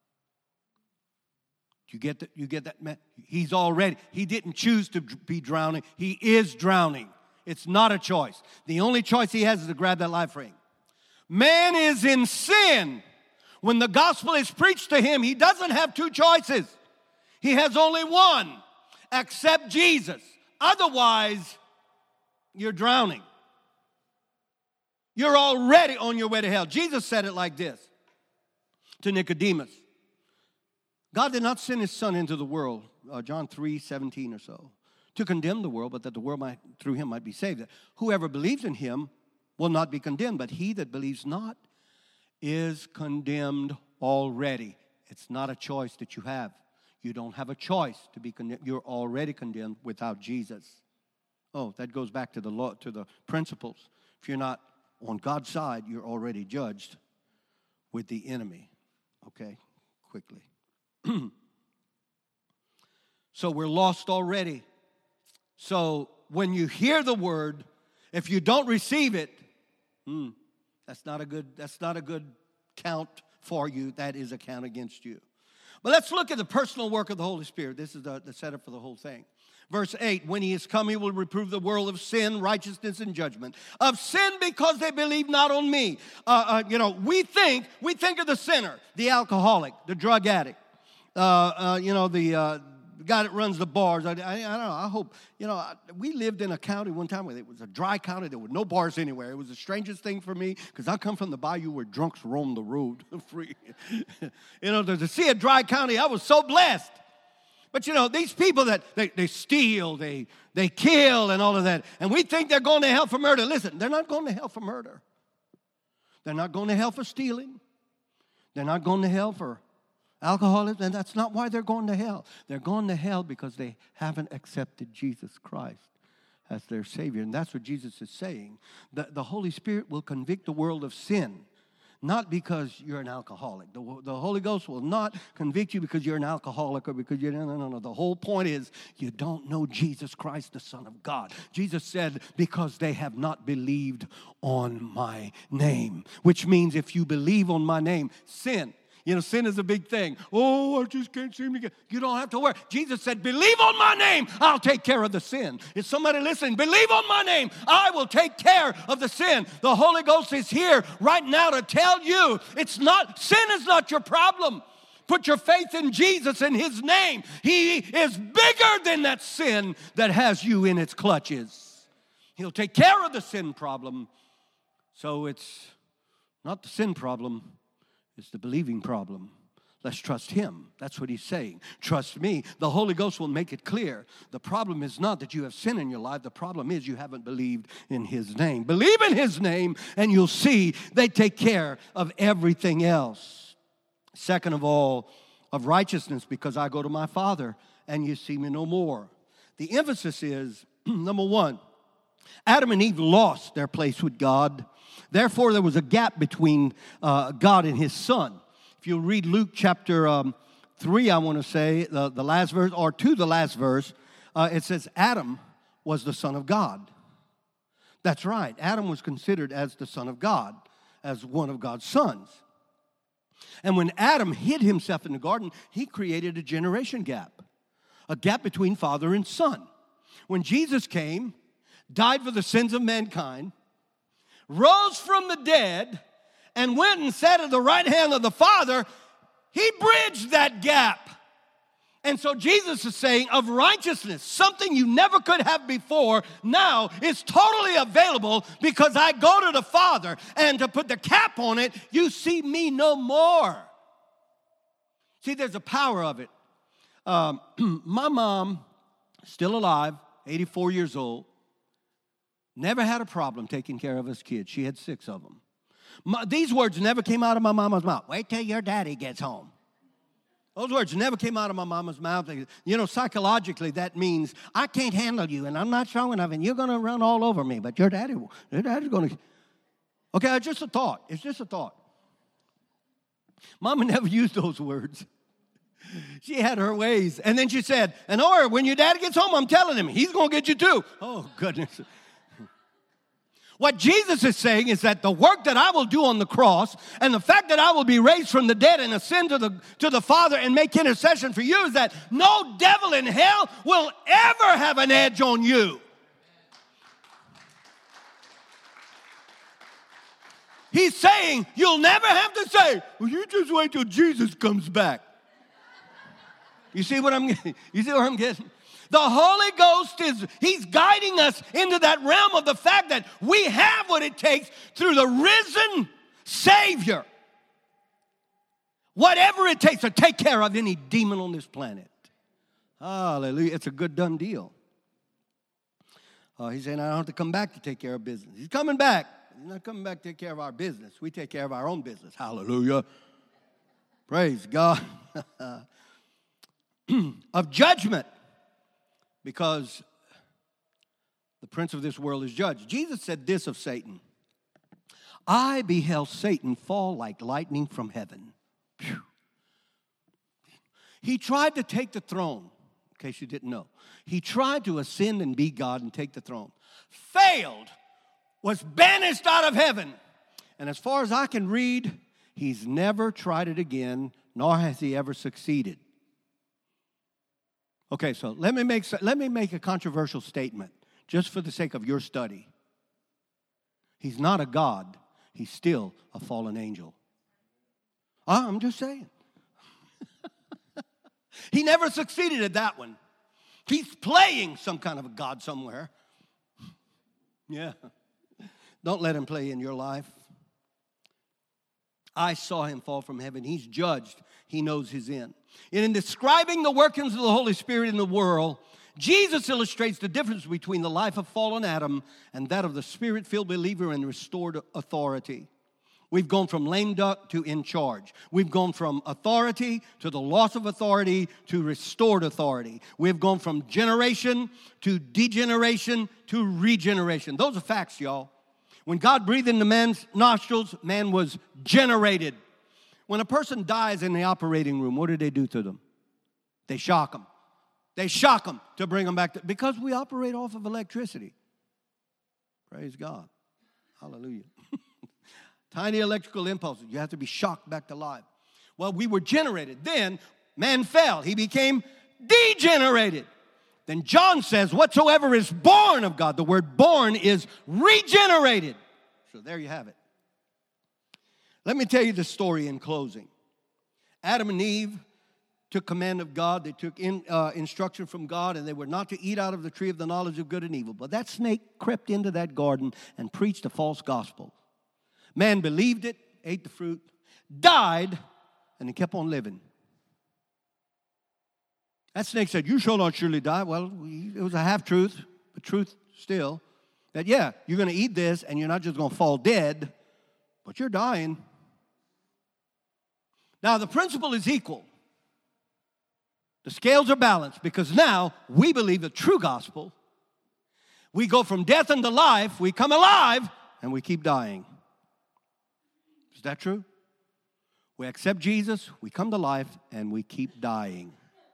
You get that? You get that? Man? He's already, he didn't choose to be drowning. He is drowning. It's not a choice. The only choice he has is to grab that life ring. Man is in sin. When the gospel is preached to him, he doesn't have two choices. He has only one. Accept Jesus. Otherwise, you're drowning. You're already on your way to hell. Jesus said it like this to Nicodemus. God did not send his son into the world, uh, John three seventeen or so, to condemn the world, but that the world might, through him might be saved. Whoever believes in him will not be condemned, but he that believes not is condemned already. It's not a choice that you have. You don't have a choice to be condemned. You're already condemned without Jesus. Oh, that goes back to the law, to the principles. If you're not on God's side, you're already judged with the enemy. Okay, quickly. So we're lost already. So when you hear the word, if you don't receive it, hmm, that's not a good, that's not a good count for you. That is a count against you. But let's look at the personal work of the Holy Spirit. This is the, the setup for the whole thing. Verse eight, when he is come, he will reprove the world of sin, righteousness, and judgment. Of sin because they believe not on me. Uh, uh, you know, we think, we think of the sinner, the alcoholic, the drug addict, uh, uh, you know, the, uh, the guy that runs the bars. I, I, I don't know, I hope, you know, we lived in a county one time where it was a dry county. There were no bars anywhere. It was the strangest thing for me because I come from the bayou where drunks roam the road free. You know, to see a dry county, I was so blessed. But, you know, these people that they, they steal, they, they kill and all of that, and we think they're going to hell for murder. Listen, they're not going to hell for murder. They're not going to hell for stealing. They're not going to hell for alcoholism, and that's not why they're going to hell. They're going to hell because they haven't accepted Jesus Christ as their Savior, and that's what Jesus is saying. The, the Holy Spirit will convict the world of sin. Not because you're an alcoholic. The, the Holy Ghost will not convict you because you're an alcoholic or because you're, no, no, no, no. The whole point is you don't know Jesus Christ, the Son of God. Jesus said, because they have not believed on my name. Which means if you believe on my name, sin. You know, sin is a big thing. Oh, I just can't seem to get. You don't have to worry. Jesus said, believe on my name, I'll take care of the sin. Is somebody listening? Believe on my name, I will take care of the sin. The Holy Ghost is here right now to tell you it's not, sin is not your problem. Put your faith in Jesus and his name. He is bigger than that sin that has you in its clutches. He'll take care of the sin problem. So it's not the sin problem. It's the believing problem. Let's trust him. That's what he's saying. Trust me. The Holy Ghost will make it clear. The problem is not that you have sin in your life. The problem is you haven't believed in his name. Believe in his name and you'll see they take care of everything else. Second of all, of righteousness, because I go to my Father and you see me no more. The emphasis is, number one, Adam and Eve lost their place with God. Therefore, there was a gap between uh, God and his Son. If you read Luke chapter um, three, I want to say, the, the last verse, or to the last verse, uh, it says Adam was the Son of God. That's right. Adam was considered as the Son of God, as one of God's sons. And when Adam hid himself in the garden, he created a generation gap, a gap between father and son. When Jesus came, died for the sins of mankind, rose from the dead, and went and sat at the right hand of the Father, he bridged that gap. And so Jesus is saying of righteousness, something you never could have before, now is totally available because I go to the Father. And to put the cap on it, you see me no more. See, there's a power of it. Um, my mom, still alive, eighty-four years old, never had a problem taking care of us kids. She had six of them. My, these words never came out of my mama's mouth. Wait till your daddy gets home. Those words never came out of my mama's mouth. You know, psychologically, that means I can't handle you, and I'm not strong enough, and you're going to run all over me, but your daddy, your daddy's going to. Okay, it's just a thought. It's just a thought. Mama never used those words. She had her ways. And then she said, and or when your daddy gets home, I'm telling him, he's going to get you too. Oh, goodness. What Jesus is saying is that the work that I will do on the cross and the fact that I will be raised from the dead and ascend to the, to the Father and make intercession for you is that no devil in hell will ever have an edge on you. He's saying you'll never have to say, well, you just wait till Jesus comes back. You see what I'm getting? You see what I'm getting? The Holy Ghost is, he's guiding us into that realm of the fact that we have what it takes through the risen Savior. Whatever it takes to take care of any demon on this planet. Hallelujah. It's a good done deal. Uh, he's saying, I don't have to come back to take care of business. He's coming back. He's not coming back to take care of our business. We take care of our own business. Hallelujah. Praise God. Of judgment. Because the prince of this world is judged. Jesus said this of Satan. I beheld Satan fall like lightning from heaven. Whew. He tried to take the throne, in case you didn't know. He tried to ascend and be God and take the throne. Failed. Was banished out of heaven. And as far as I can read, he's never tried it again, nor has he ever succeeded. Okay, so let me make let me make a controversial statement just for the sake of your study. He's not a God. He's still a fallen angel. I'm just saying. He never succeeded at that one. He's playing some kind of a God somewhere. Yeah. Don't let him play in your life. I saw him fall from heaven. He's judged. He knows his end. And in describing the workings of the Holy Spirit in the world, Jesus illustrates the difference between the life of fallen Adam and that of the Spirit-filled believer in restored authority. We've gone from lame duck to in charge. We've gone from authority to the loss of authority to restored authority. We've gone from generation to degeneration to regeneration. Those are facts, y'all. When God breathed into man's nostrils, man was generated. When a person dies in the operating room, what do they do to them? They shock them. They shock them to bring them back to, because we operate off of electricity. Praise God. Hallelujah. Tiny electrical impulses. You have to be shocked back to life. Well, we were generated. Then man fell. He became degenerated. Then John says, whatsoever is born of God, the word born is regenerated. So there you have it. Let me tell you the story in closing. Adam and Eve took command of God. They took in, uh, instruction from God, and they were not to eat out of the tree of the knowledge of good and evil. But that snake crept into that garden and preached a false gospel. Man believed it, ate the fruit, died, and he kept on living. That snake said, you shall not surely die. Well, it was a half-truth, but truth still. That, yeah, you're going to eat this, and you're not just going to fall dead, but you're dying. Now, the principle is equal. The scales are balanced because now we believe the true gospel. We go from death unto life, we come alive, and we keep dying. Is that true? We accept Jesus, we come to life, and we keep dying.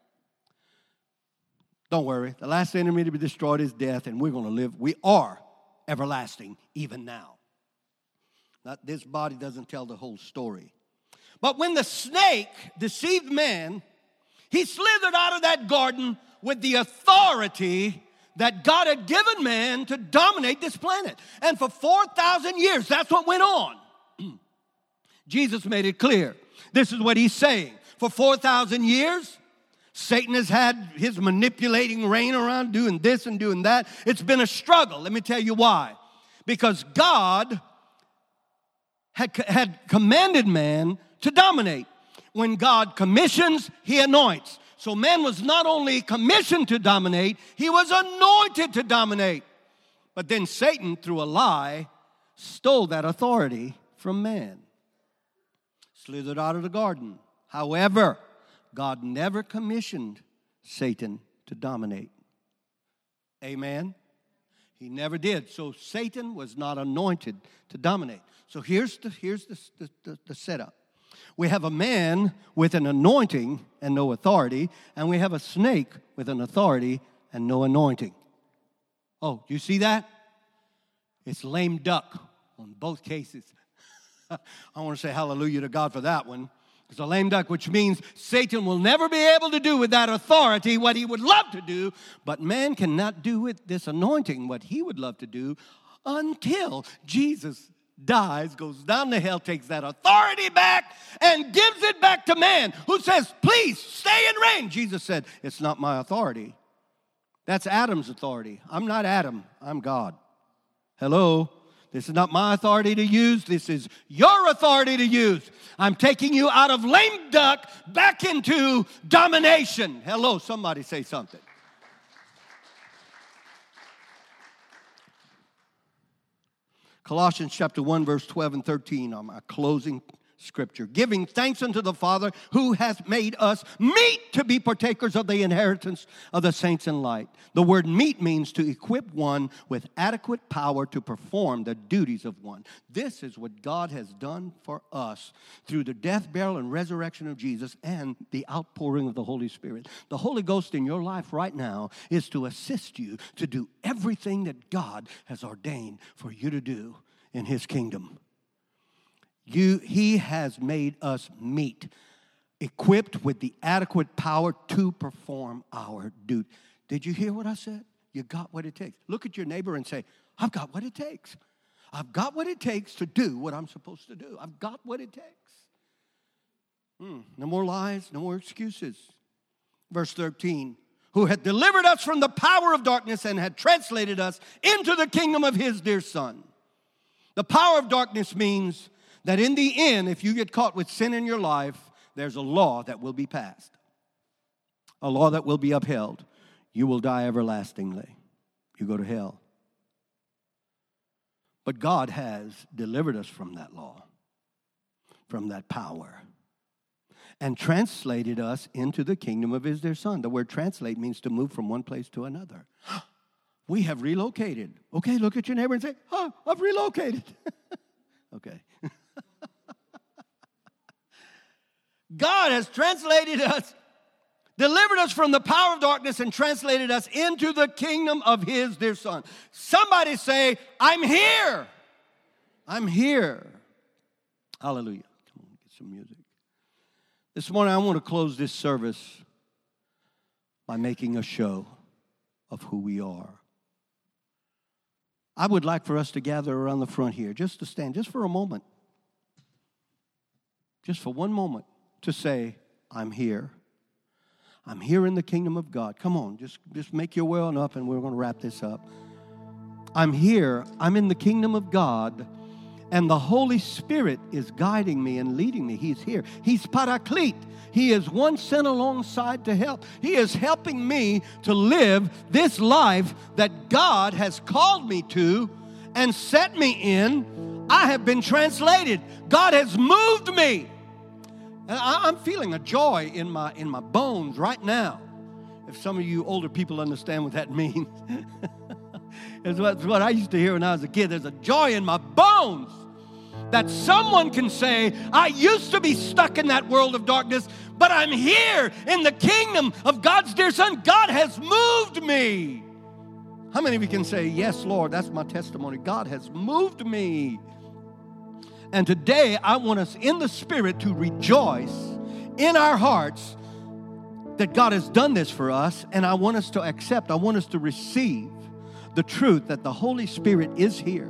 Don't worry. The last enemy to be destroyed is death, and we're going to live. We are everlasting even now. Not, this body doesn't tell the whole story. But when the snake deceived man, he slithered out of that garden with the authority that God had given man to dominate this planet. And for four thousand years, that's what went on. Jesus made it clear. This is what he's saying. For four thousand years, Satan has had his manipulating reign around doing this and doing that. It's been a struggle. Let me tell you why. Because God had, had commanded man to dominate. When God commissions, he anoints. So man was not only commissioned to dominate, he was anointed to dominate. But then Satan, through a lie, stole that authority from man. Slithered out of the garden. However, God never commissioned Satan to dominate. Amen? He never did. So Satan was not anointed to dominate. So here's the, here's the, the, the, the setup. We have a man with an anointing and no authority, and we have a snake with an authority and no anointing. Oh, you see that? It's lame duck on both cases. I want to say hallelujah to God for that one. It's a lame duck, which means Satan will never be able to do with that authority what he would love to do, but man cannot do with this anointing what he would love to do until Jesus dies, goes down to hell, takes that authority back, and gives it back to man, who says, please, stay and reign. Jesus said, it's not my authority. That's Adam's authority. I'm not Adam. I'm God. Hello? This is not my authority to use. This is your authority to use. I'm taking you out of lame duck back into domination. Hello, somebody say something. Colossians chapter one, verse twelve and thirteen are my closing scripture. Giving thanks unto the Father who has made us meet to be partakers of the inheritance of the saints in light. The word meet means to equip one with adequate power to perform the duties of one. This is what God has done for us through the death, burial, and resurrection of Jesus and the outpouring of the Holy Spirit. The Holy Ghost in your life right now is to assist you to do everything that God has ordained for you to do in His kingdom. You, he has made us meet. equipped with the adequate power to perform our duty. Did you hear what I said? You got what it takes. Look at your neighbor and say, I've got what it takes. I've got what it takes to do what I'm supposed to do. I've got what it takes. Hmm. No more lies, no more excuses. Verse thirteen, who had delivered us from the power of darkness and had translated us into the kingdom of his dear Son. The power of darkness means that in the end, if you get caught with sin in your life, there's a law that will be passed, a law that will be upheld. You will die everlastingly. You go to hell. But God has delivered us from that law, from that power, and translated us into the kingdom of his dear Son. The word translate means to move from one place to another. We have relocated. Okay, look at your neighbor and say, oh, I've relocated. Okay. God has translated us, delivered us from the power of darkness and translated us into the kingdom of his dear Son. Somebody say, I'm here. I'm here. Hallelujah. Come on, get some music. This morning I want to close this service by making a show of who we are. I would like for us to gather around the front here, just to stand, just for a moment. Just for one moment to say, I'm here. I'm here in the kingdom of God. Come on, just, just make your way on up and we're going to wrap this up. I'm here. I'm in the kingdom of God. And the Holy Spirit is guiding me and leading me. He's here. He's Paraclete. He is one sent alongside to help. He is helping me to live this life that God has called me to and set me in. I have been translated. God has moved me. And I'm feeling a joy in my, in my bones right now. If some of you older people understand what that means. It's what, it's what I used to hear when I was a kid. There's a joy in my bones that someone can say, I used to be stuck in that world of darkness, but I'm here in the kingdom of God's dear Son. God has moved me. How many of you can say, yes, Lord, that's my testimony. God has moved me. And today I want us in the Spirit to rejoice in our hearts that God has done this for us, and I want us to accept, I want us to receive the truth that the Holy Spirit is here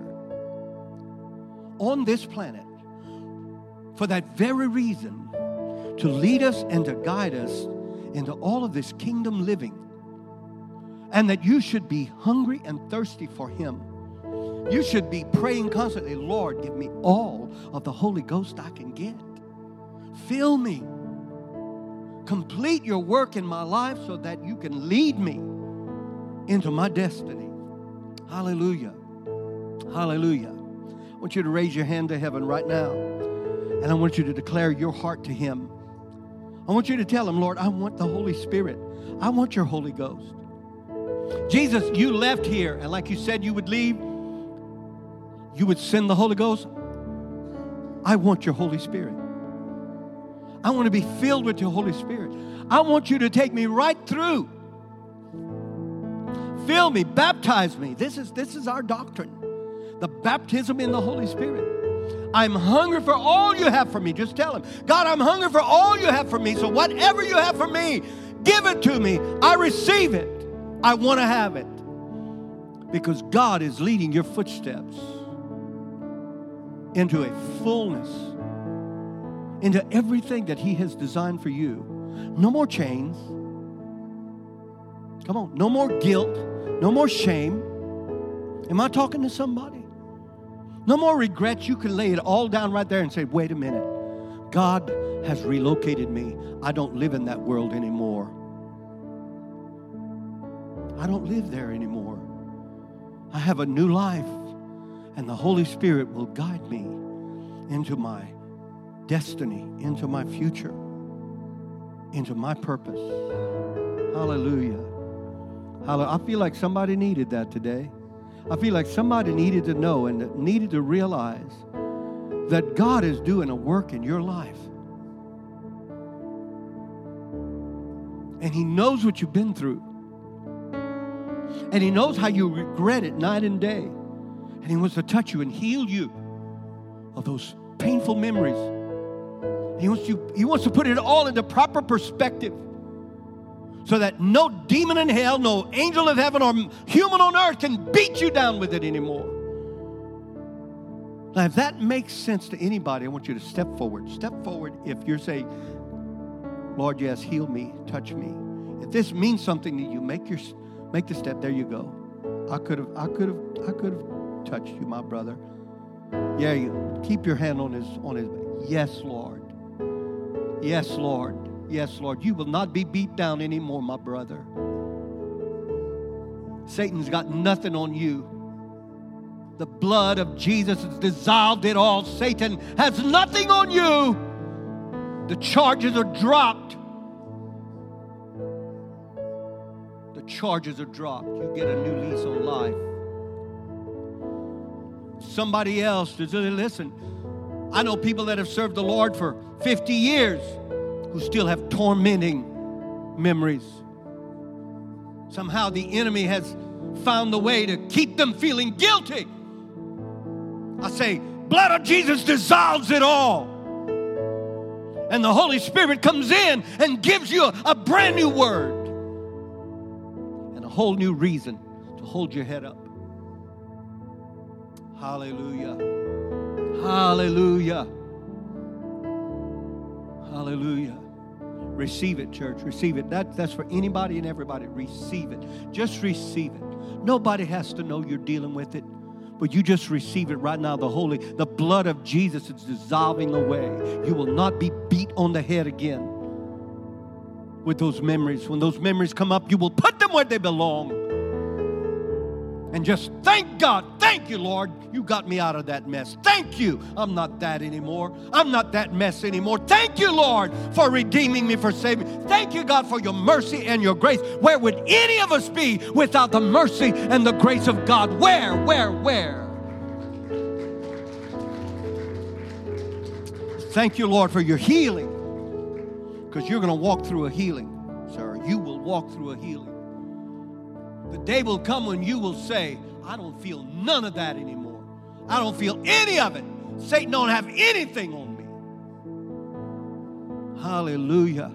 on this planet for that very reason, to lead us and to guide us into all of this kingdom living, and that you should be hungry and thirsty for Him. You should be praying constantly, Lord, give me all of the Holy Ghost I can get. Fill me. Complete your work in my life so that you can lead me into my destiny. Hallelujah. Hallelujah. I want you to raise your hand to heaven right now. And I want you to declare your heart to Him. I want you to tell Him, Lord, I want the Holy Spirit. I want your Holy Ghost. Jesus, you left here, and like you said you would leave, you would send the Holy Ghost. I want your Holy Spirit. I want to be filled with your Holy Spirit. I want you to take me right through. Fill me, baptize me. This is, this is our doctrine. The baptism in the Holy Spirit. I'm hungry for all you have for me. Just tell Him, God, I'm hungry for all you have for me. So whatever you have for me, give it to me. I receive it. I want to have it. Because God is leading your footsteps into a fullness, into everything that He has designed for you. No more chains. Come on, no more guilt, no more shame. Am I talking to somebody? No more regrets. You can lay it all down right there and say, wait a minute. God has relocated me. I don't live in that world anymore. I don't live there anymore. I have a new life. And the Holy Spirit will guide me into my destiny, into my future, into my purpose. Hallelujah. Hallelujah. I feel like somebody needed that today. I feel like somebody needed to know and needed to realize that God is doing a work in your life. And He knows what you've been through. And He knows how you regret it night and day. And He wants to touch you and heal you of those painful memories He wants you, he wants to put it all into proper perspective so that no demon in hell, no angel of heaven, or human on earth can beat you down with it anymore. Now, if that makes sense to anybody, I want you to step forward. Step forward if you're saying, Lord, yes, heal me, touch me. If this means something to you, make your make the step. There you go. I could have, I could have, I could have touched you, my brother. Yeah, you keep your hand on his on his. Yes, Lord. Yes, Lord. Yes, Lord. You will not be beat down anymore, my brother. Satan's got nothing on you. The blood of Jesus has dissolved it all. Satan has nothing on you. The charges are dropped. The charges are dropped. You get a new lease on life. Somebody else, listen, I know people that have served the Lord for fifty years who still have tormenting memories. Somehow the enemy has found a way to keep them feeling guilty. I say, blood of Jesus dissolves it all. And the Holy Spirit comes in and gives you a, a brand new word and a whole new reason to hold your head up. Hallelujah. Hallelujah. Hallelujah. Receive it, church. Receive it. That, that's for anybody and everybody. Receive it. Just receive it. Nobody has to know you're dealing with it. But you just receive it right now. The holy, the blood of Jesus is dissolving away. You will not be beat on the head again with those memories. When those memories come up, you will put them where they belong. And just thank God. Thank you, Lord. You got me out of that mess. Thank you. I'm not that anymore. I'm not that mess anymore. Thank you, Lord, for redeeming me, for saving me. Thank you, God, for your mercy and your grace. Where would any of us be without the mercy and the grace of God? Where, where, where? Thank you, Lord, for your healing. Because you're going to walk through a healing, sir. You will walk through a healing. The day will come when you will say, I don't feel none of that anymore. I don't feel any of it. Satan don't have anything on me. Hallelujah.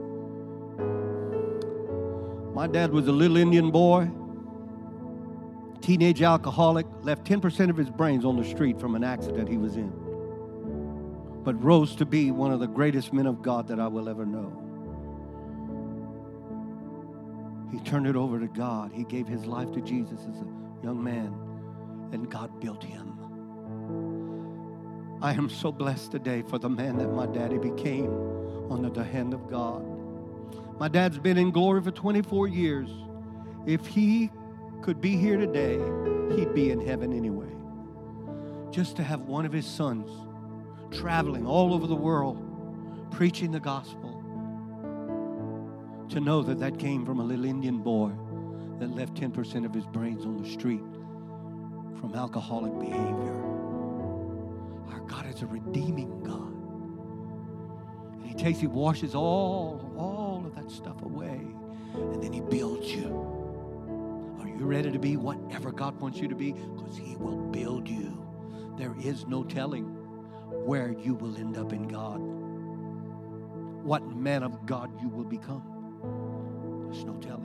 My dad was a little Indian boy, teenage alcoholic, left ten percent of his brains on the street from an accident he was in, but rose to be one of the greatest men of God that I will ever know. He turned it over to God. He gave his life to Jesus as a young man, and God built him. I am so blessed today for the man that my daddy became under the hand of God. My dad's been in glory for twenty-four years. If he could be here today, he'd be in heaven anyway. Just to have one of his sons traveling all over the world, preaching the gospel, to know that that came from a little Indian boy that left ten percent of his brains on the street from alcoholic behavior. Our God is a redeeming God. And he takes, he washes all, all of that stuff away, and then he builds you. Are you ready to be whatever God wants you to be? Because he will build you. There is no telling where you will end up in God. What man of God you will become. There's no telling.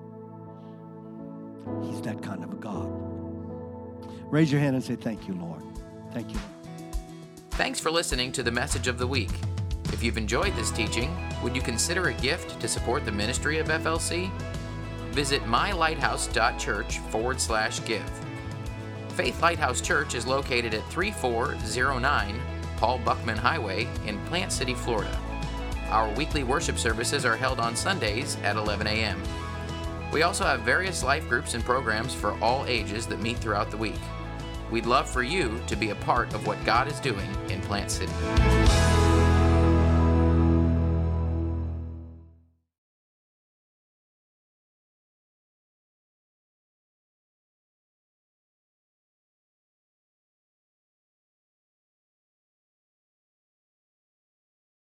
He's that kind of a God. Raise your hand and say, thank you, Lord. Thank you. Thanks for listening to the Message of the Week. If you've enjoyed this teaching, would you consider a gift to support the ministry of F L C? Visit mylighthouse.church forward slash give. Faith Lighthouse Church is located at thirty-four oh nine Paul Buckman Highway in Plant City, Florida. Our weekly worship services are held on Sundays at eleven a.m. We also have various life groups and programs for all ages that meet throughout the week. We'd love for you to be a part of what God is doing in Plant City.